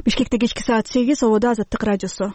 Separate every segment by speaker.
Speaker 1: Бишкекте кечки саат 8, Ободо Азаттык радиосу.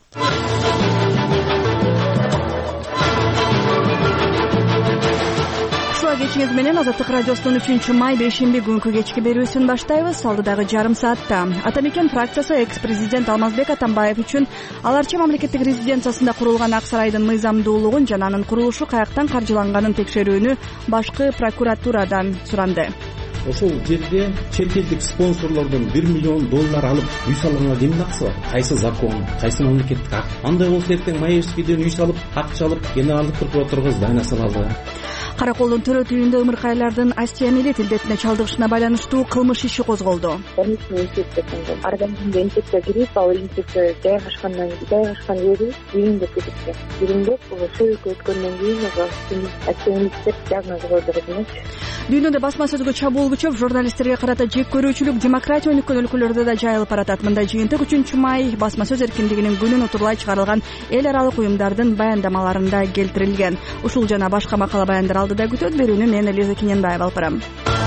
Speaker 1: Кечиңиз менен Азаттык радиосунун 3-май бешемби күнкү кечки берүүсүн баштайбыз. Алдыдагы жарым саатта Атамекен фракциясы экс-президент Алмазбек Атамбаев үчүн аларча мамлекеттик резиденциясында курулган Ак сарайдын мыйзамдуулугун жана анын курулушу каяктан каржыланганын текшерүүнү башкы прокуратурадан суранды.
Speaker 2: Ошол жерде чет элдик спонсорлордон $1 миллион алып үй салганга кимдин акысы бар? Кайсы закон, кайсы мамлекеттик акт? Андай болсо эртең Маевскийден үй салып, акча алып, генералдык прокуратурага здание салалы.
Speaker 1: Караколдун төрөт үйүндө ымыркайлардын астиамилет илдетине чалдыгышына байланыштуу кылмыш иши козголду.
Speaker 3: Организмге инфекция кирип, ал инфекция жайгашкан жери үйүндө кетипти. Үйүндө сүйүккө өткөндөн кийин астиамилет деп диагноз койдурду.
Speaker 1: Дүйнөдө басма сөзгө чабуул күчөп, журналисттерге карата жек көрүүчүлүк демократия өнүккөн өлкөлөрдө да жайылып баратат. Мындай жыйынтык 3-май басма сөз эркиндигинин күнүн утурлай чыгарылган эл аралык уюмдардын баяндамаларында келтирилген. Ушул жана башка макала баяндар алдыда күтөт. Берүүнү мен Элиза Кененбаева алып барам.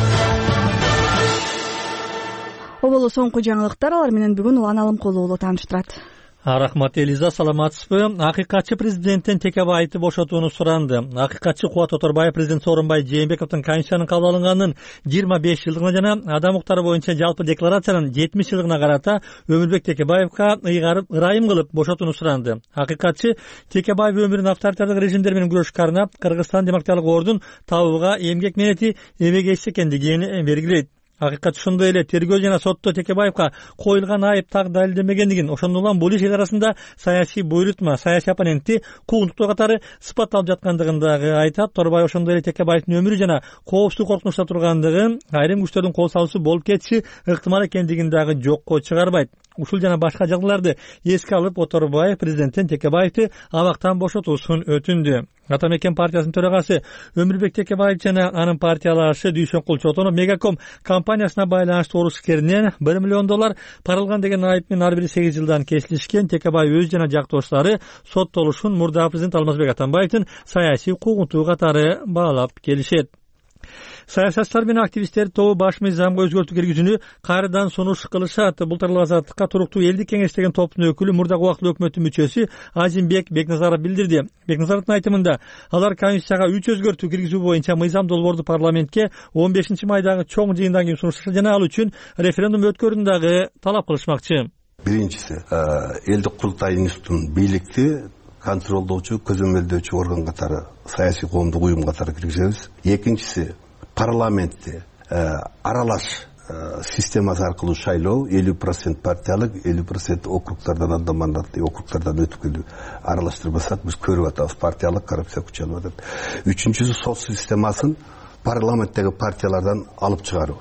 Speaker 1: Оболу соңку жаңылыктар, алар менен бүгүн Улан Алымкулуу тааныштырат.
Speaker 4: Рахмат Элиза, саламатсызбы? Акыйкатчы президенттен Текебаевди бошотууну суранды. Акыйкатчы Кубат Оторбаев президент Сооронбай Жээнбековдун Конституциянын кабыл алынганын 25 жылдыгына жана адам укуктары боюнча жалпы декларациянын 70 жылдыгына карата Өмүрбек Текебаевга ырайым кылып бошотууну суранды. Акыйкатчы Текебаев өмүрүн авторитардык режимдер менен күрөшкө арнап Кыргызстан демократиялык ордун табууга эмгек менети эбегейси экендигин белгилейт. Акыйкат ошондой эле тергөө жана сотто Текебаевга коюлган айып так далилденбегендигин, ошондон улам бул иш эл арасында саясий буйрутма, саясий оппонентти куугунтуктоо катары сыпатталып жаткандыгын дагы айтат. Торбай ошондой эле Текебаевдин өмүрү жана коопсуздук коркунучта тургандыгын, айрым күчтөрдүн кол салуусу болуп кетиши ыктымал экендигин дагы жокко чыгарбайт. Ушул жана башка жагдайларды эске алып Оторбаев президенттен Текебаевди абактан бошотуусун өтүндү. Атамекен партиясынын төрагасы Өмүрбек Текебаев жана анын партиялашы Дүйшөнкул Чотонов Мегаком компаниясына байланыштуу орус ишкеринен $1 миллион пара алган деген айып менен ар бири 8 жылдан кесилишкен. Текебаев өз жана жактоштары соттолушун мурдагы президент Алмазбек Атамбаевдин саясий куугунтуу катары баалап келишет. Саясатчылар менен активисттер тобу баш мыйзамга өзгөртүү киргизүүнү кайрадан сунуш кылышат. Бултарлык Азаттыкка туруктуу элдик кеңеш деген топтун өкүлү мурдагы убактылуу өкмөттүн мүчөсү Азимбек Бекназаров билдирди. Бекназаровдун айтымында алар Конституцияга 3 өзгөртүү киргизүү боюнча мыйзам долбоорду парламентке 15 майдагы чоң жыйындан кийин сунушташат жана ал үчүн референдум өткөрүүнү дагы талап кылышмакчы.
Speaker 5: Биринчиси, элдик курултай институтун бийликти контролдоочу, көзөмөлдөөчү орган катары, саясий коомдук уюм катары киргизебиз. Экинчиси, парламентте аралаш системасы аркылуу шайлоо, 50% партиялык, 50% округдардан, анда мандатты округдардан өтүп келүү аралаштырбасак биз көрүп атабыз, партиялык коррупция күчөнүп атат. Үчүнчүсү, сот системасын парламенттеги партиялардан алып чыгаруу.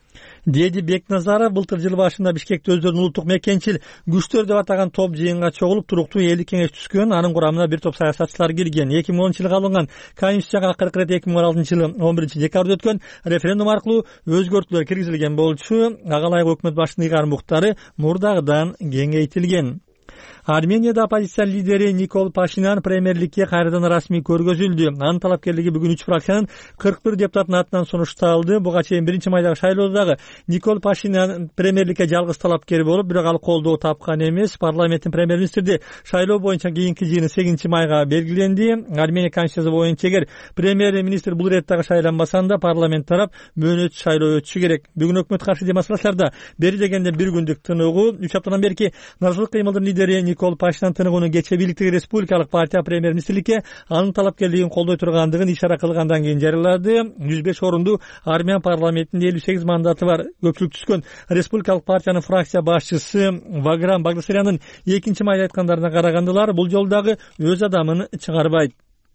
Speaker 4: Деди Бекназаров былтыр жыл башында Бишкекте өздөрүнүн улуттук мекенчил күчтөр деп атаган топ жыйынга чогулуп туруктуу элдик кеңеш түзгөн. Анын курамына бир топ саясатчылар кирген. 2010 жылга алынган Конституцияга 40 рет 2016 жылы 11 декабрда өткөн референдум аркылуу өзгөртүүлөр киргизилген болчу. Ага ылайык өкмөт башчынын ыйгарым укуктары мурдагыдан кеңейтилген. Арменияда оппозиция лидери Никол Пашинян премьерликке кайрадан расмий көргөзүлдү. Анын талапкерлиги бүгүн 3 фракциянын 41 депутатынын атынан сунушталды. Буга чейин 1-майдагы шайлоодагы Никол Пашинян премьерликке жалгыз талапкер болуп, бирок ал колдоо тапкан эмес. Парламенттин премьер-министрди шайлоо боюнча кийинки жыйыны 8-майга белгиленди. Армения конституциясы боюнча эгер премьер-министр бул ирет дагы шайланбаса, парламент тарап мөөнөт шайлоо өтүшү керек. Бүгүн өкмөт каршы демонстрацияларда бери дегенде 1 күндүк тыныгуу, 3 аптадан берки Назарбек кыймылдын лидери Никол Пашинян тыныгууну кече бийликтеги республикалык партия премьер-министрликке анын талапкерлигин колдой тургандыгын ишара кылгандан кийин жарыялады. 105 орунду армян парламентинде 58 мандаты бар. Көпчүлүк түзгөн республикалык партиянын фракция башчысы Ваграм Багдасаряндын 2-майда айткандарына карагандылар, бул жолу дагы өз адамын чыгарбайт.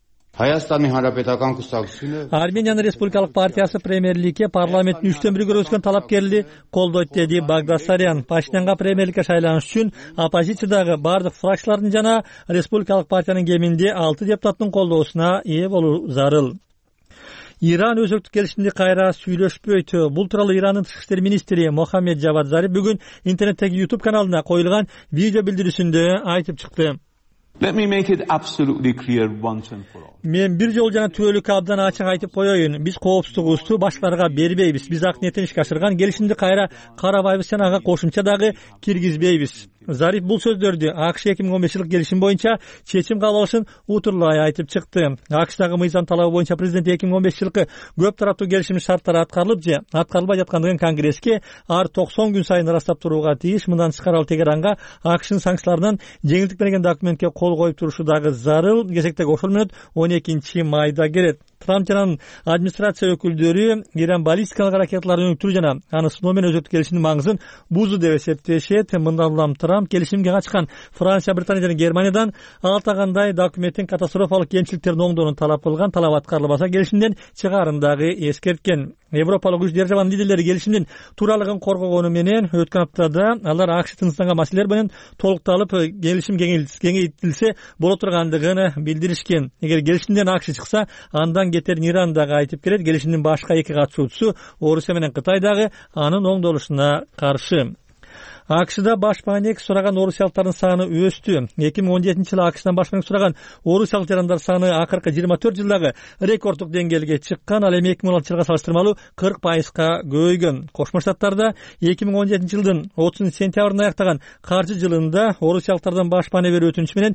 Speaker 4: Армениянын республикалык партиясы премьерликке парламенттин 3/1 көргөзгөн талапкерли колдойт, деди Багдасарян. Пашинянга премьерликке шайланыш үчүн оппозициядагы бардык фракциялардын жана республикалык партиянын кеминде 6 депутаттын колдоосуна ээ болуу зарыл. Иран өзөктүк келишимди кайра сүйлөшпөйт. Бул тууралуу Ирандын тышкы иштер министри Мохаммед Жавад Зариф бүгүн интернеттеги YouTube каналына коюлган видео билдирүүсүндө айтып чыкты.
Speaker 6: Let me make it absolutely clear once and for all.
Speaker 4: Мен бир жолу жана түбөлүк абдан ачык айтып коеюн. Биз коопсуздугубузду башкаларга бербейбиз. Биз ак ниетин ишке ашырган келишимди кайра карабайбыз жана ага кошумча дагы киргизбейбиз. Зариф бул сөздөрдү АКШ 2015 жылкы келишим боюнча чечим кабыл алышын утурлай айтып чыкты. АКШдагы мыйзам талабы боюнча президент 2015 жылкы көп тараптуу келишимдин шарттары аткарылып же аткарылбай жаткандыгын Конгресске ар 90 күн сайын ырастап турууга тийиш. Мындан тышкары ал Тегеранга АКШнын санкцияларынан жеңилдик берген документке кол коюп турушу дагы зарыл. Кезектеги ошол менен 12 майда келет. Трамп жана администрация өкүлдөрү Иран баллистикалык ракеталарын өнүктүрүү жана аны сыноо менен өзөктү келишимдин маңызын бузду деп эсептешет. Мындан улам Трамп келишимге качкан Франция, Британия жана Германиядан алтагандай документтин катастрофалык кемчиликтерин оңдоону талап кылган. Талап аткарылбаса келишимден чыгарын дагы эскерткен. Европалык үч державанын лидерлери келишимдин тууралыгын коргогону менен өткөн аптада алар АКШ тынчсызган маселелер менен толукталып келишим кеңейтилсе боло тургандыгын билдиришкен. Эгер келишимден АКШ чыкса, андан кетерин Иран дагы айтып келет. Келишимдин башка эки катышуучусу Орусия менен Кытай дагы анын оңдолушуна каршы. АКШда баш маанек сураган орусиялыктардын саны өстү. 2017 жылы АКШдан баш маанек сураган орусиялык жарандар саны акыркы 24 жылдагы рекорддук деңгээлге чыккан. Ал эми 2016 жылга салыштырмалуу 40%га көбөйгөн. Кошмо Штаттарда 2017 жылдын 30 сентябрында аяктаган каржы жылында орусиялыктардан баш маанек берүү өтүнүчү менен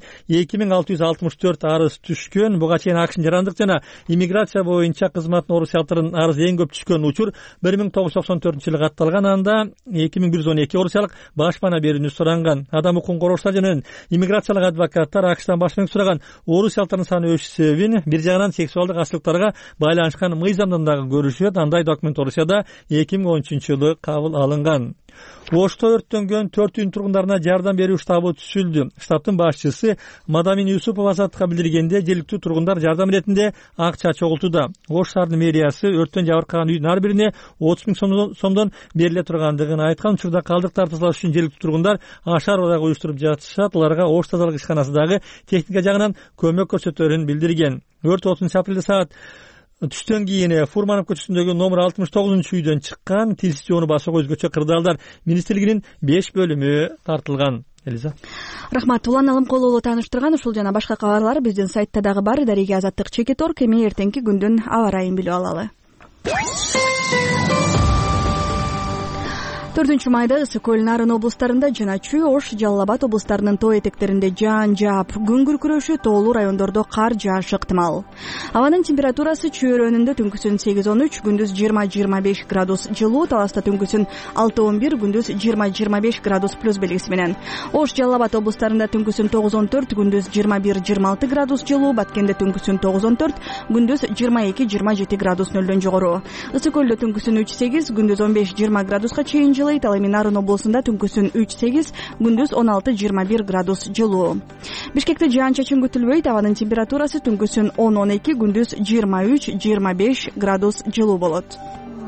Speaker 4: 2664 арыз түшкөн. Буга чейин АКШнын жарандык жана иммиграция боюнча кызматтын орусиялыктардын арызы эң көп түшкөн учур 1994 жылы катталган. Анда 2112 орусиялык баш маанек берүүнү суранган. Адам укугун коргоочулар жана иммиграциялык адвокаттар АКШдан баш маанек сураган орусиялыктардын саны өсүш себебин бир жагынан сексуалдык ачылыктарга байланышкан мыйзамдан дагы көрүшөт. Андай документ Орусияда 2013 жылы кабыл алынган. Ошто өрттөнгөн 4 үйүн тургундарына жардам берүү штабы түзүлдү. Штабтын башчысы Мадамин Юсупова азаттыкка билдиргенде, жергиликтүү тургундар жардам иретинде акча чогултууда. Ош шаарынын мэриясы өрттөн жабыркаган үйдүн ар бирине 30 000 сомдон бериле тургандыгын айткан. Учурда калдык тартуулаш үчүн жергиликтүү тургундар ашар дагы уюштуруп жатышат. Аларга Ош тазалык ишканасы дагы техника жагынан көмөк көрсөтөрүн билдирген. Өрт 30 апрелде саат түштөн кийин Фурманов көчөсүндөгү номер 69-үйдөн чыккан. Тилсиз жоону басууга өзгөчө кырдаалдар министрлигинин 5 бөлүмү тартылган. Элиза.
Speaker 1: Рахмат. Улан Алымкулуулу тааныштырган. Ушул жана башка кабарлар биздин сайтта дагы бар. Дареге Азаттык Чекит.org. Эми эртеңки күндүн аба ырайын билип алалы. 4 майда Ысык көл, Нарын облустарында жана Чүй, Ош, Жалал Абад облустарынын тоо этектеринде жаан жаап, күн күркүрөшү, тоолуу райондордо кар жаашы ыктымал. Абанын температурасы Чүй өрөөнүндө түнкүсүн 8-13, күндүз 20-25 градус жылуу, Таласта түнкүсүн 6-11, күндүз 20-25 градус плюс белгиси менен. Ош, Жалал Абад облустарында түнкүсүн 9-14, күндүз 21-26 градус жылуу, Баткенде түнкүсүн 9-14, күндүз 22-27 градус нөлдөн жогору. Ысык көлдө түнкүсүн 3-8, күндүз 15-20 градуска чейин жылуу. Ал эми Нарын облусунда түнкүсүн 3-8, күндүз 16-21 градус жылуу. Бишкекте жаан-чачын күтүлбөйт. Абанын температурасы түнкүсүн 10-12, күндүз 23-25 градус жылуу болот.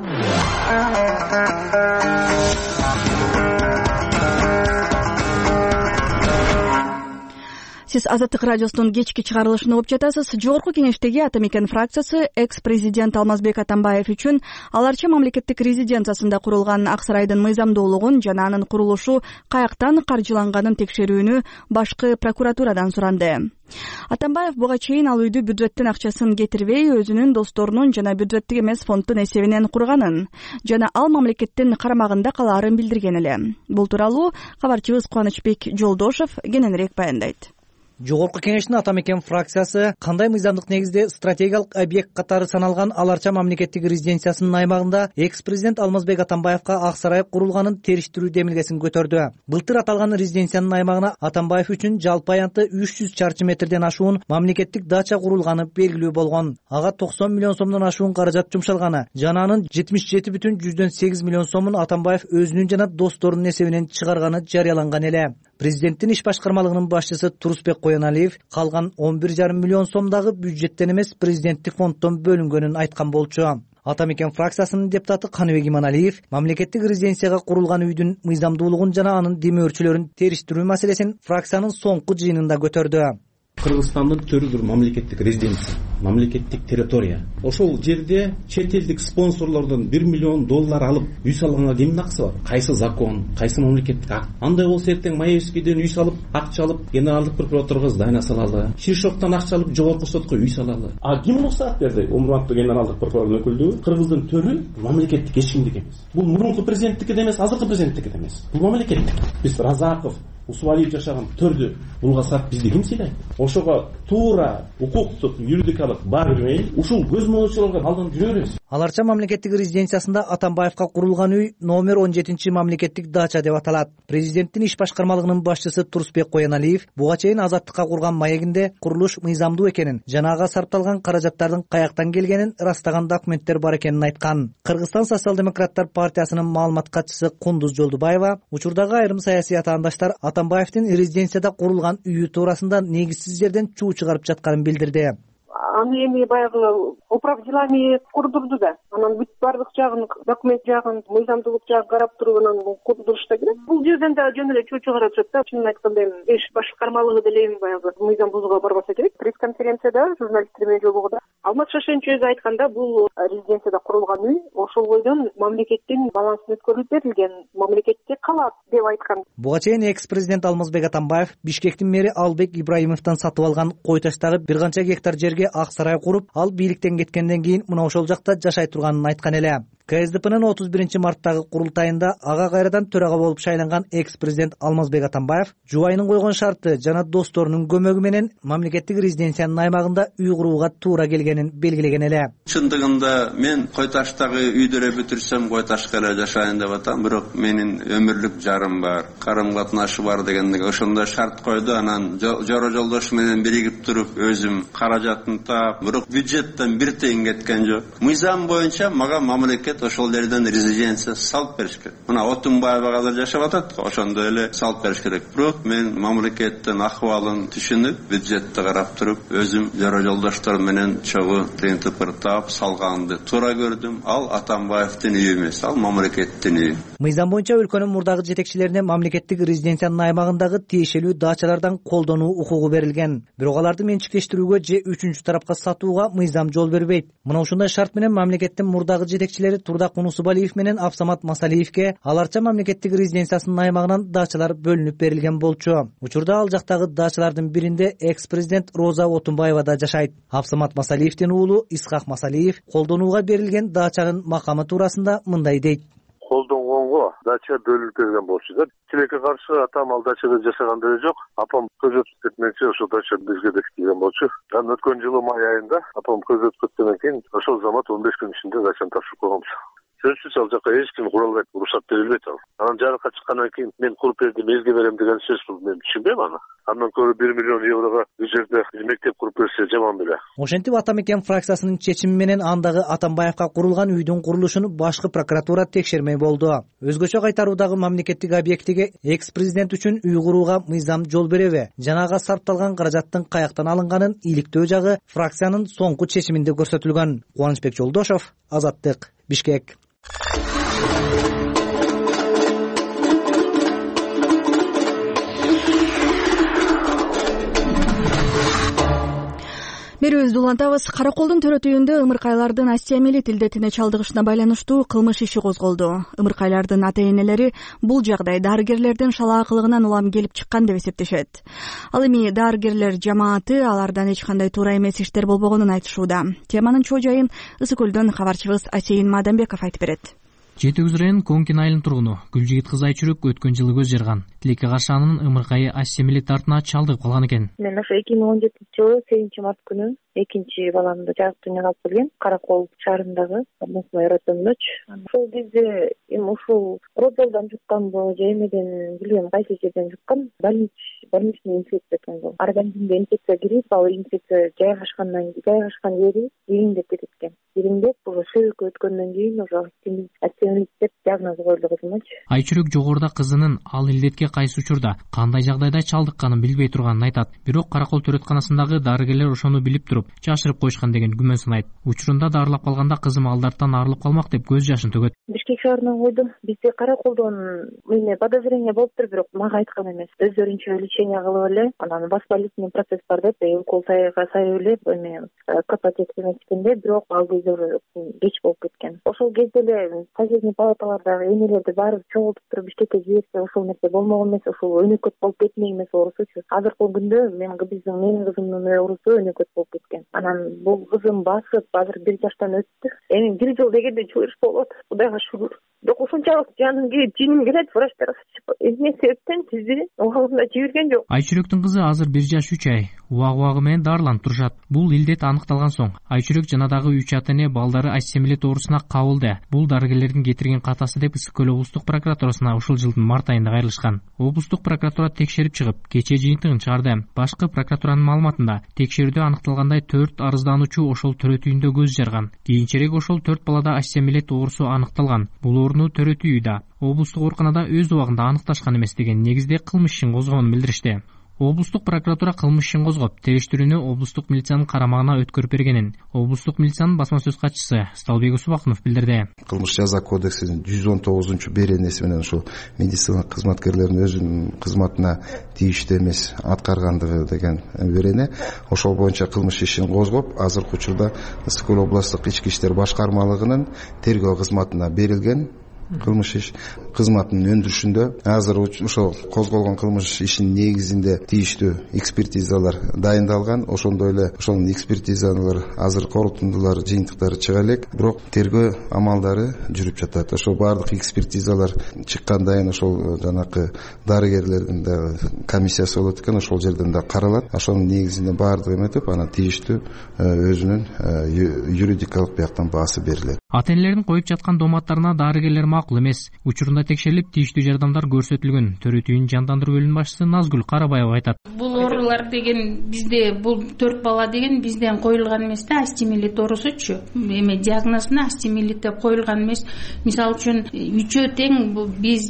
Speaker 1: Сиз Азаттык радиосунун кечки чыгарылышын угуп жатасыз. Жогорку кеңештеги Атамекен фракциясы экс-президент Алмазбек Атамбаев үчүн аларча мамлекеттик резиденциясында курулган Ак сарайдын мыйзамдуулугун жана анын курулушу каяктан каржыланганын текшерүүнү башкы прокуратурадан суранды. Атамбаев буга чейин ал үйдү бюджеттин акчасын кетирбей, өзүнүн досторунун жана бюджеттик эмес фонддун эсебинен курганын жана ал мамлекеттин карамагында калаарын билдирген эле. Бул тууралуу кабарчыбыз Кубанычбек Жолдошов кененирээк баяндайт.
Speaker 7: Жогорку кеңештин Атамекен фракциясы кандай мыйзамдык негизде стратегиялык объект катары саналган аларча мамлекеттик резиденциясынын аймагында экс-президент Алмазбек Атамбаевка Ак сарай курулганын териштирүү демилгесин көтөрдү. Былтыр аталган резиденциянын аймагына Атамбаев үчүн жалпы аянты 300 чарчы метрден ашуун мамлекеттик дача курулганы белгилүү болгон. Ага 90 миллион сомдон ашуун каражат жумшалганы жана анын 77,8 миллион сомун Атамбаев өзүнүн жана досторунун эсебинен чыгарганы жарыяланган эле. Президенттин иш башкармалыгынын башчысы Турусбек Коеналиев калган 11,5 миллион сомдагы бюджеттен эмес президенттик фонддон бөлүнгөнүн айткан болчу. Атамекен фракциясынын депутаты Каныбек Иманалиев мамлекеттик резиденцияга курулган үйдүн мыйзамдуулугун жана анын демөөрчүлөрүн териштирүү маселесин фракциянын соңку жыйынында көтөрдү.
Speaker 2: Кыргызстандын төрү бир мамлекеттик резиденция. мамлекеттик территория. Ошол жерде чет элдик спонсорлордон $1 миллион алып үй салганга кимдин акысы бар? Кайсы закон, кайсы мамлекеттик акт? Андай болсо эртең Маевскийден үй салып, акча алып, генералдык прокуратурага здание салалы. Шишоктон акча алып, жогорку сотко үй салалы. А ким болсо ал жерде Омурбановдун генералдык прокурордун өкүлдүгү, Кыргыздын төрү мамлекеттик эч кимдики эмес. Бул мурунку президенттики да эмес, азыркы президенттики да эмес. Бул мамлекеттик. Биз Разаков, Усубалиев жашаган төрдү булга сат бизди ким сыйлайт? Ошого туура укуктук, юридикалык баа бермей, ушул көз моңчулукка алданып жүрө беребиз.
Speaker 7: Ал Арча мамлекеттик резиденциясында Атамбаевка курулган үй номер 17 мамлекеттик дача деп аталат. Президенттин иш башкармалыгынын башчысы Турсбек Кояналиев буга чейин Азаттыкка курган маегинде курулуш мыйзамдуу экенин, жана ага сарпталган каражаттардын каяктан келгенин ырастаган документтер бар экенин айткан. Кыргызстан социал-демократтар партиясынын маалымат катчысы Кундуз Жолдубаева учурдагы айрым саясий атаандаштар Атамбаевдин резиденцияда курулган үйү туурасында негизсиз жерден чуу чыгарып жатканын билдирди.
Speaker 3: Аны эми баягы управ делами курдурду да. Анан бүт бардык жагын, документ жагын, мыйзамдуулук жагын карап туруп анан курдурушта керек. Бул жерден да жөн эле чуу чыгарып жатат да. Чынын айтканда эми иш башкармалыгы деле эми баягы мыйзам бузууга барбаса керек. Пресс-конференцияда журналисттер менен жолугуда Алмаз Шашенч өзү айтканда, бул резиденцияда курулган үй ошол бойдон мамлекеттин балансын өткөрүлүп берилген, мамлекетте калат деп айткан.
Speaker 7: Буга чейин экс-президент Алмазбек Атамбаев Бишкектин мэри Албек Ибраимовдон сатып алган кой таштагы бир канча гектар жерге ак сарай куруп, ал бийликтен кеткенден кийин мына ошол жакта жашай турганын айткан эле. КСДПнын 31 марттагы курултайында ага кайрадан төрага болуп шайланган экс-президент Алмазбек Атамбаев жубайынын койгон шарты жана досторунун көмөгү менен мамлекеттик резиденциянын аймагында үй курууга туура келгенин белгилеген эле.
Speaker 8: Чындыгында мен кой таштагы үйдөрө бүтүрсөм кой ташка эле жашайын деп атам, бирок менин өмүрлүк жарым бар, карым катнашы бар дегендеги ошондой шарт койду. Анан жора жолдош менен биригип туруп өзүм каражатын таап, бирок бюджеттен бир тыйын кеткен жок. Мыйзам боюнча мага мамлекет ошол жерден резиденция салып бериш керек. Мына Отунбаева азыр жашап атат, ошондой эле салып бериш керек. Бирок мен мамлекеттин акыбалын түшүнүп, бюджетти карап туруп, өзүм жора жолдоштор менен чогуу принцип таап салганды туура көрдүм. Ал Атамбаевдин үйү эмес, ал мамлекеттин үйү.
Speaker 7: Мыйзам боюнча өлкөнүн мурдагы жетекчилерине мамлекеттик резиденциянын аймагындагы тиешелүү дачалардан колдонуу укугу берилген. Бирок аларды менчиктештирүүгө же үчүнчү тарапка сатууга мыйзам жол бербейт. Мына ушундай шарт менен мамлекеттин мурдагы жетекчилери Турдак Унусубалиев менен Абсамат Масалиевке Ал Арча мамлекеттик резиденциясынын аймагынан дачалар бөлүнүп берилген болчу. Учурда ал жактагы дачалардын биринде экс-президент Роза Отунбаева да жашайт. Абсамат Масалиевдин уулу Исхак Масалиев колдонууга берилген дачанын макамы туурасында мындай дейт.
Speaker 9: Колдонгонго дача бөлүнүп берген болчу да. Тилекке каршы атам ал дачада жашаган деле жок. Апам көз өтүп кетмекчи ошол дача бизге бекитилген болчу. Анан өткөн жылы май айында апам көз өтүп кеткенден кийин ошол замат 15 күн ичинде дачаны тапшырып койгонбуз. Сөзсүз ал жака эч ким кура албайт, уруксат берилбейт ал. Анан жарыкка чыккандан кийин мен куруп бердим, элге берем деген сөз бул, мен түшүнбөйм аны. Андан көрө 1 миллион еврого бул жерде мектеп куруп берсе жаман беле.
Speaker 7: Ошентип Атамекен фракциясынын чечими менен андагы Атамбаевка курулган үйдүн курулушун башкы прокуратура текшермей болду. Өзгөчө кайтаруудагы мамлекеттик объектиге экс-президент үчүн үй курууга мыйзам жол береби, жана ага сарпталган каражаттын каяктан алынганын иликтөө жагы фракциянын соңку чечиминде көрсөтүлгөн. Кубанычбек Жолдошов, Азаттык, Бишкек.
Speaker 1: Берүүбүздү улантабыз. Караколдун төрөтүүндө ымыркайлардын астемилит илдетине чалдыгышына байланыштуу кылмыш иши козголду. Ымыркайлардын ата-энелери бул жагдай дарыгерлердин шалаакылыгынан улам келип чыккан деп эсептешет. Ал эми дарыгерлер жамааты алардан эч кандай туура эмес иштер болбогонун айтышууда. Теманын чоо жайын Ысык көлдөн кабарчыбыз Асейин Мадамбеков айтып берет.
Speaker 10: Жети Өгүз районунун Конкин айылынын тургуну Гүлжигит кыз Айчүрүк өткөн жылы көз жарган. Тилекке каршы анын ымыркайы астемилит артына чалдыгып калган экен.
Speaker 3: Мен ошо 2017-жылы 8-март күнү экинчи баламды жарык дүйнөгө алып келген. Каракол шаарындагы Мусмай районундач. Ошол кезде эми ушул роддомдон жукканбы же эмеден билбейм, кайсы жерден жуккан, больничный инфекция экен бул. Организмге инфекция кирип, ал инфекция жайгашкан жери ириңдеп кеткен. Ириңдеп, уже шөйкө өткөндөн кийин уже астемилит деп диагноз коюлду кызымачы.
Speaker 10: Айчүрүк жогоруда кызынын ал илдетке кайсы учурда, кандай жагдайда чалдыкканын билбей турганын айтат. Бирок Каракол төрөтканасындагы дарыгерлер ошону билип туруп, жашырып коюшкан деген күмөн санайт. Учурунда дарылап калганда кызым алдарттан арылып калмак деп көз жашын төгөт.
Speaker 3: Бишкек шаарынан койдум. Бизде караколдон подозрение болуптур, бирок мага айткан эмес. Өздөрүнчө лечение кылып эле, анан воспалительный процесс бар деп, укол сайып эле капотек эмескенде, бирок ал кезде кеч болуп кеткен. Ошол кезде эле соседний палаталардагы энелерди баары чогултуп туруп Бишкекке жиберсе, ошол нерсе болмогон эмес, ошол өнөкөт болуп кетмек эмес оорусучу. Азыркы күндө менин кызымдын оорусу өнөкөт болуп кеткен. Анан бул кызым басып, азыр 1 жаштан өттү. Эми 1 жыл дегенде чыгыш болот. Кудайга шүгүр. Бирок ушунчалык жаным келет, врачтар эмне себептен сизди убагында жиберген жок.
Speaker 10: Айчүрөктүн кызы азыр 1 жаш 3 ай убагы менен дарыланып турушат. Бул илдет аныкталган соң Айчүрөк жана дагы 3 ата-эне балдары астемилит оорусуна кабылды. Бул дарыгерлердин кетирген катасы деп Ысык көл облустук прокуратурасына ушул жылдын март айында кайрылышкан. Облустук прокуратура текшерип чыгып, кечээ жыйынтыгын чыгарды. Башкы прокуратуранын маалыматында текшерүүдө аныкталгандай 4 арыздануучу ошол төрөтүйүндө көз жарган. Кийинчерээк ошол 4 балада астемилит оорусу аныкталган. Бул ооруну төрөтүйү да облустук ооруканада өз убагында аныкташкан эмес деген негизде кылмыш ишин козгогонун билдиришти. Облустук прокуратура кылмыш ишин козгоп, териштирүүнү облустук милициянын карамагына өткөрүп бергенин облустук милициянын басма сөз катчысы Сталбек Усубакунов билдирди.
Speaker 11: Кылмыш жаза кодексинин 119-беренеси менен ушул медицина кызматкерлеринин өзүнүн кызматына тийиштүү эмес аткаргандыгы деген берене. Ошол боюнча кылмыш ишин козгоп, азыркы учурда Ысык көл облустук ички иштер башкармалыгынын тергөө кызматына берилген. Кылмыш иш кызматынын өндүрүшүндө азыр ошол козголгон кылмыш ишинин негизинде тийиштүү экспертизалар дайындалган. Ошондой эле ошонун экспертизалар азыр корутундулар жыйынтыктары чыга элек, бирок тергөө амалдары жүрүп жатат. Ошол баардык экспертизалар чыккандан кийин ошол жанакы дарыгерлердин да комиссиясы болот экен, ошол жерден да каралат. Ошонун негизинде баардыгы эметип, анан тийиштүү өзүнүн юридикалык бияктан баасы берилет.
Speaker 10: Ата-энелердин коюп жаткан доматтарына дарыгерлер макул эмес. Учурунда текшерилип, тийиштүү жардамдар көрсөтүлгөн. Төрөтүйүнүн жандандыруу бөлүмүнүн башчысы Назгүл Карабаева айтат.
Speaker 12: Бул оорулар деген бизде бул 4 бала деген бизден коюлган эмес да, астемилит оорусучу. Эми диагнозуна астемилит деп коюлган эмес. Мисалы үчүн үчөө тең биз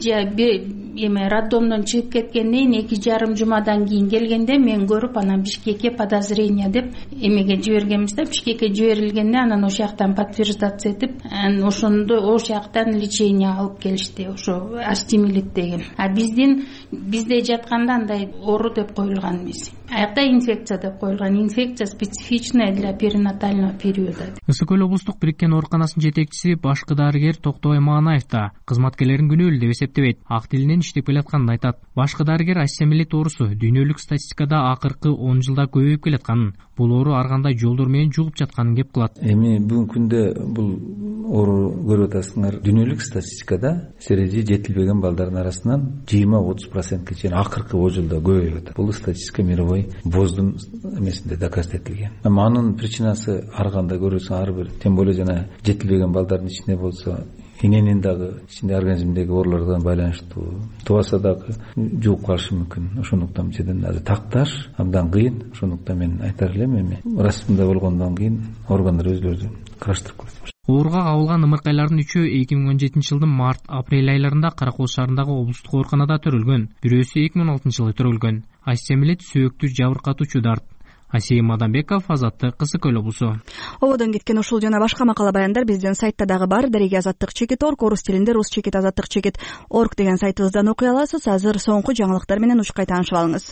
Speaker 12: роддомдон чыгып кеткенден 2,5 жумадан кийин келгенде мен көрүп, анан Бишкекке подозрение деп эмеге жибергенбиз да. Бишкекке жиберилгенде анан ошол жактан подтверждация этип, ошондо ошол жактан лечение алып келишти, ошо астемилит деген. А бизде жатканда андай оору деп коюлган эмес. Аякта инфекция деп коюлган. Инфекция специфичная для перинатального периода.
Speaker 10: Ысык көл облустук бириккен ооруканасынын жетекчиси башкы дарыгер Токтобай Маанаев да кызматкерлерин күнөөлүү деп эсептебейт. Ак тилинен иштеп келатканын айтат. Башкы дарыгер астемилит оорусу дүйнөлүк статистикада акыркы 10 жылда көбөйүп келатканын, бул оору ар кандай жолдор менен жугуп жатканын кеп кылат.
Speaker 13: Эми бүгүнкү күндө бул оору көрүп атасыңар. Дүйнөлүк статистикада сережи жетилбеген балдардын арасынан 20-30%ке чейин акыркы 10 жылда көбөйүп атат. Бул статистика мировой боздун эмесинде доказ этилген. Анын причинасы ар кандай көрөсүң, ар бир, тем более жана жетилбеген балдардын ичинде болсо эненин дагы ичинде организмдеги оорулардан байланыштуу, тубаса дагы жугуп калышы мүмкүн. Ошондуктан бизден азыр такташ абдан кыйын. Ошондуктан мен айтар элем, эми расында болгондон кийин органдар өзлөрү караштырып көрсө.
Speaker 10: Ооруга кабылган ымыркайлардын 3-өө 2017 жылдын март-апрель айларында Каракол шаарындагы облустук ооруканада төрөлгөн. Бирөөсү 2016 жылы төрөлгөн. Астемилит сөөктү жабыркатуучу дарт. Асия Мадамбеков, Азаттык, Ысык көл облусу.
Speaker 1: Ободон кеткен ушул жана башка макала баяндар биздин сайтта дагы бар. Дареги Азаттык.орг, орус тилинде rus.azаттык.org деген сайтыбыздан окуй аласыз. Азыр соңку жаңылыктар менен ушкай таанышып алыңыз.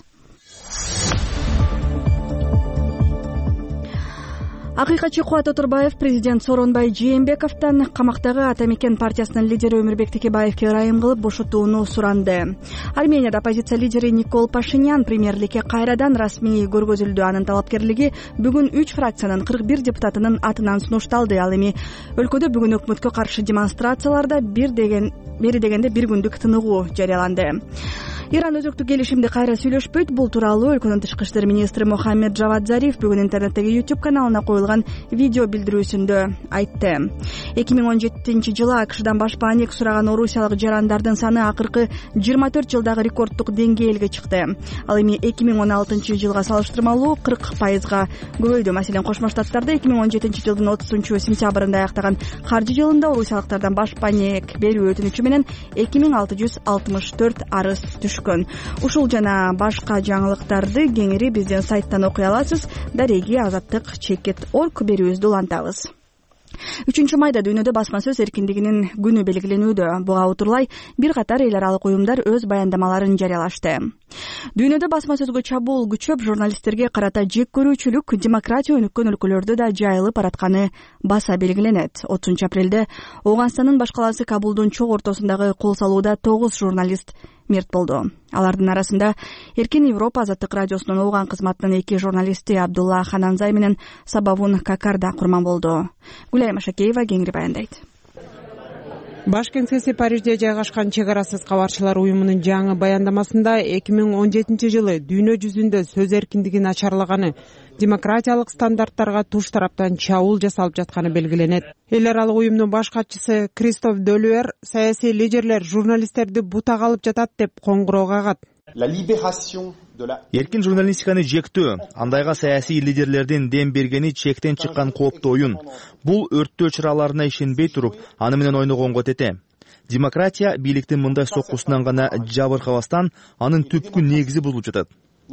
Speaker 1: Акыйкатчы Кубат Оторбаев президент Сооронбай Жээнбековдон камактагы Ата Мекен партиясынын лидери Өмүрбек Текебаевге ырайым кылып бошотууну суранды. Арменияда оппозиция лидери Никол Пашинян премьерликке кайрадан расмий көргөзүлдү. Анын талапкерлиги бүгүн 3 фракциянын 41 депутатынын атынан сунушталды. Ал эми өлкөдө бүгүн өкмөткө каршы демонстрацияларда бери дегенде 1 күндүк тыныгуу жарыяланды. Иран өзөктүк келишимди кайра сүйлөшпөйт. Бул тууралуу өлкөнүн тышкы иштер министри Мохаммед Джавад Зариф бүгүн интернеттеги YouTube каналына коюлган видео билдирүүсүндө айтты. 2017 жылы АКШдан башпаанек сураган орусиялык жарандардын саны акыркы 24 жылдагы рекорддук деңгээлге чыкты. Ал эми 2016 жылга салыштырмалуу 40%га көбөйдү. Маселен, Кошмо Штаттарда 2017 жылдын 30 сентябрында аяктаган каржы жылында орусиялыктардан башпаанек берүү өтүнүчү менен 2664 арыз түшкөн. түшкөн. Ушул жана башка жаңылыктарды кеңири биздин сайттан окуй аласыз. Дареги Азаттык чекит орг берүүбүздү улантабыз. 3 майда дүйнөдө басма сөз эркиндигинин күнү белгиленүүдө. Буга утурлай бир катар эл аралык уюмдар өз баяндамаларын жарыялашты. Дүйнөдө басма сөзгө чабуул күчөп, журналисттерге карата жек көрүүчүлүк демократия өнүккөн өлкөлөрдө да жайылып баратканы баса белгиленет. 30 апрелде Ооганстандын баш калаасы Кабулдун чок ортосундагы кол салууда 9 журналист мерт болду. Алардын арасында Эркин Европа Азаттык радиосунун Ооган кызматынын 2 журналисти Абдулла Хананзай менен Сабавун Какар да курман болду. Гүлай Машакеева кеңири баяндайт.
Speaker 14: Баш кеңсеси Парижде жайгашкан Чек арасыз кабарчылар уюмунун жаңы баяндамасында 2017 жылы дүйнө жүзүндө сөз эркиндиги начарлаганы, демократиялык стандарттарга туш тараптан чабуул жасалып жатканы белгиленет. Эл аралык уюмдун баш катчысы Кристоф Делюер саясий лидерлер журналисттерди бутага алып жатат деп коңгуроо кагат.
Speaker 15: Эркин журналистиканы жектөө, андайга саясий лидерлердин дем бергени чектен чыккан кооптуу оюн. Бул өрттөө чыраларына ишенбей туруп, аны менен ойногонго тете. Демократия бийликтин мындай соккусунан гана жабыркабастан, анын түпкү негизи бузулуп жатат.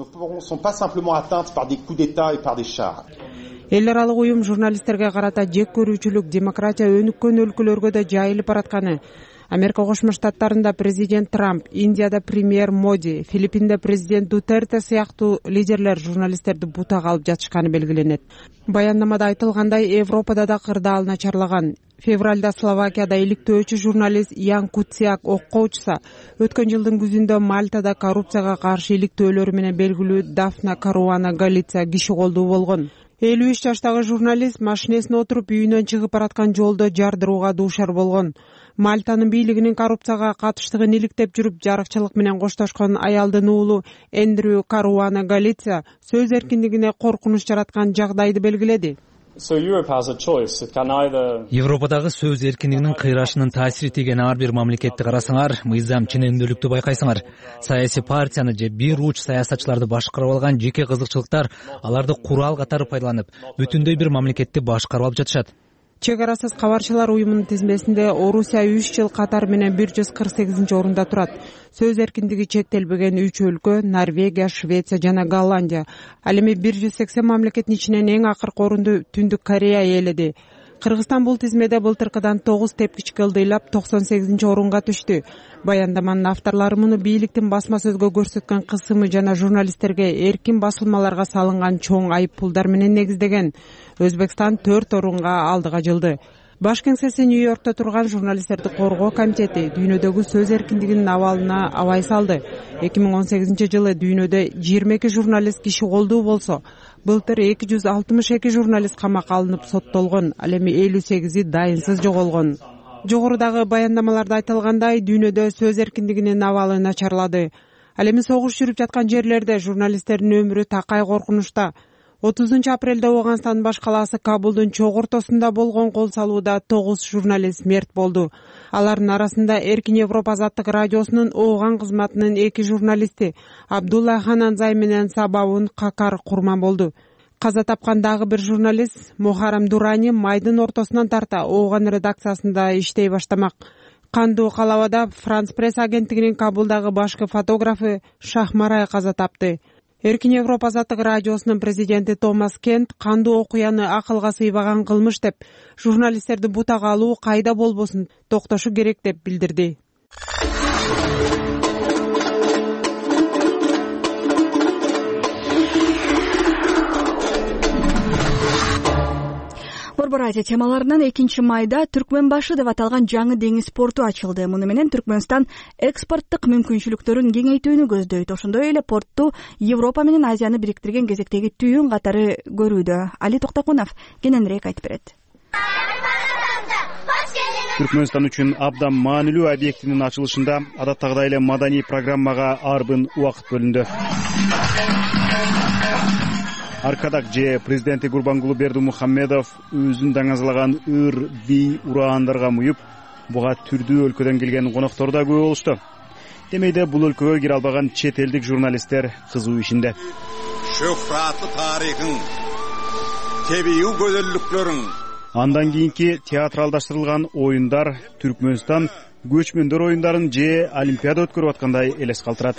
Speaker 14: Эл аралык уюм журналисттерге карата жек көрүүчүлүк демократия өнүккөн өлкөлөргө да жайылып баратканы, Америка Кошмо Штаттарында президент Трамп, Индияда премьер Моди, Филиппинде президент Дутерте сыяктуу лидерлер журналисттерди бутага алып жатышканы белгиленет. Баяндамада айтылгандай, Европада да кырдаал начарлаган. Февралда Словакияда иликтөөчү журналист Ян Куциак окко учса, өткөн жылдын күзүндө Мальтада коррупцияга каршы иликтөөлөрү менен белгилүү Дафна Каруана Галиция киши колдуу болгон. 53 жаштагы журналист машинесине отуруп үйүнөн чыгып бараткан жолдо жардырууга дуушар болгон. Мальтанын бийлигинин коррупцияга катыштыгын иликтеп жүрүп жарыкчылык менен коштошкон аялдын уулу Эндрю Каруана Галиция сөз эркиндигине коркунуч жараткан жагдайды белгиледи.
Speaker 16: Европадагы сөз эркиндигинин кыйрашынын таасири тийген ар бир мамлекетти карасаңар, мыйзам ченемдүүлүктү байкайсыңар. Саясий партияны же бир уч саясатчыларды башкарып алган жеке кызыкчылыктар аларды курал катары пайдаланып, бүтүндөй бир мамлекетти башкарып алып жатышат.
Speaker 14: Чек арасыз кабарчылар уюмунун тизмесинде Орусия 3 жыл катар менен 148-орунда турат. Сөз эркиндиги чектелбеген 3 өлкө — Норвегия, Швеция жана Голландия. Ал эми 180 мамлекеттин ичинен эң акыркы орунду Түндүк Корея ээледи. Кыргызстан бул тизмеде былтыркыдан 9 тепкичке ылдыйлап 98-орунга түштү. Баяндаманын авторлору муну бийликтин басма сөзгө көрсөткөн кысымы жана журналисттерге эркин басылмаларга салынган чоң айыппулдар менен негиздеген. Өзбекстан 4 орунга алдыга жылды. Баш кеңсеси Нью-Йоркто турган журналисттерди коргоо комитети дүйнөдөгү сөз эркиндигинин абалына абай салды. 2018 жылы дүйнөдө 22 журналист киши колдуу болсо, былтыр 262 журналист камакка алынып соттолгон, ал эми 58-и дайынсыз жоголгон. Жогорудагы баяндамаларда айтылгандай, дүйнөдө сөз эркиндигинин абалы начарлады. Ал эми согуш жүрүп жаткан жерлерде журналисттердин өмүрү такай коркунучта. 30 апрелде Ооганстандын баш калаасы Кабулдун чок ортосунда болгон кол салууда 9 журналист мерт болду. Алардын арасында Эркин Европа Азаттык радиосунун Ооган кызматынын 2 журналисти Абдулла Хананзай менен Сабавун Какар курман болду. Каза тапкан дагы бир журналист Мухарам Дурани майдын ортосунан тарта Ооган редакциясында иштей баштамак. Кандуу калабада Франс пресс агенттигинин Кабулдагы башкы фотографы Шахмарай каза тапты. Эркин Европа Азаттык радиосунун президенти Томас Кент кандуу окуяны акылга сыйбаган кылмыш деп, журналисттерди бутага алуу кайда болбосун токтошу керек деп билдирди.
Speaker 1: Борбор Азия темаларынан 2 майда Түркмөнбашы деп аталган жаңы деңиз порту ачылды. Муну менен Түркмөнстан экспорттук мүмкүнчүлүктөрүн кеңейтүүнү көздөйт. Ошондой эле портту Европа менен Азияны бириктирген кезектеги түйүн катары көрүүдө. Али Токтокунов кененирээк айтып берет.
Speaker 17: Түркмөнстан үчүн абдан маанилүү объектинин ачылышында адаттагыдай эле маданий программага арбын убакыт бөлүндү. Аркадак же президенти Гурбангулы Бердимухамедов өзүн даңазалаган ыр, бий, ураандарга муюп, буга түрдүү өлкөдөн келген коноктор да көп болушту. Демейде бул өлкөгө кире албаган чет элдик журналисттер кызуу ишинде.
Speaker 18: Шөһраттуу тарыхың, тебүү көзөллүктөрүң.
Speaker 17: Андан кийинки театралдаштырылган оюндар Түркмөнстан көчмөндөр оюндарын же олимпиада өткөрүп аткандай элес калтырат.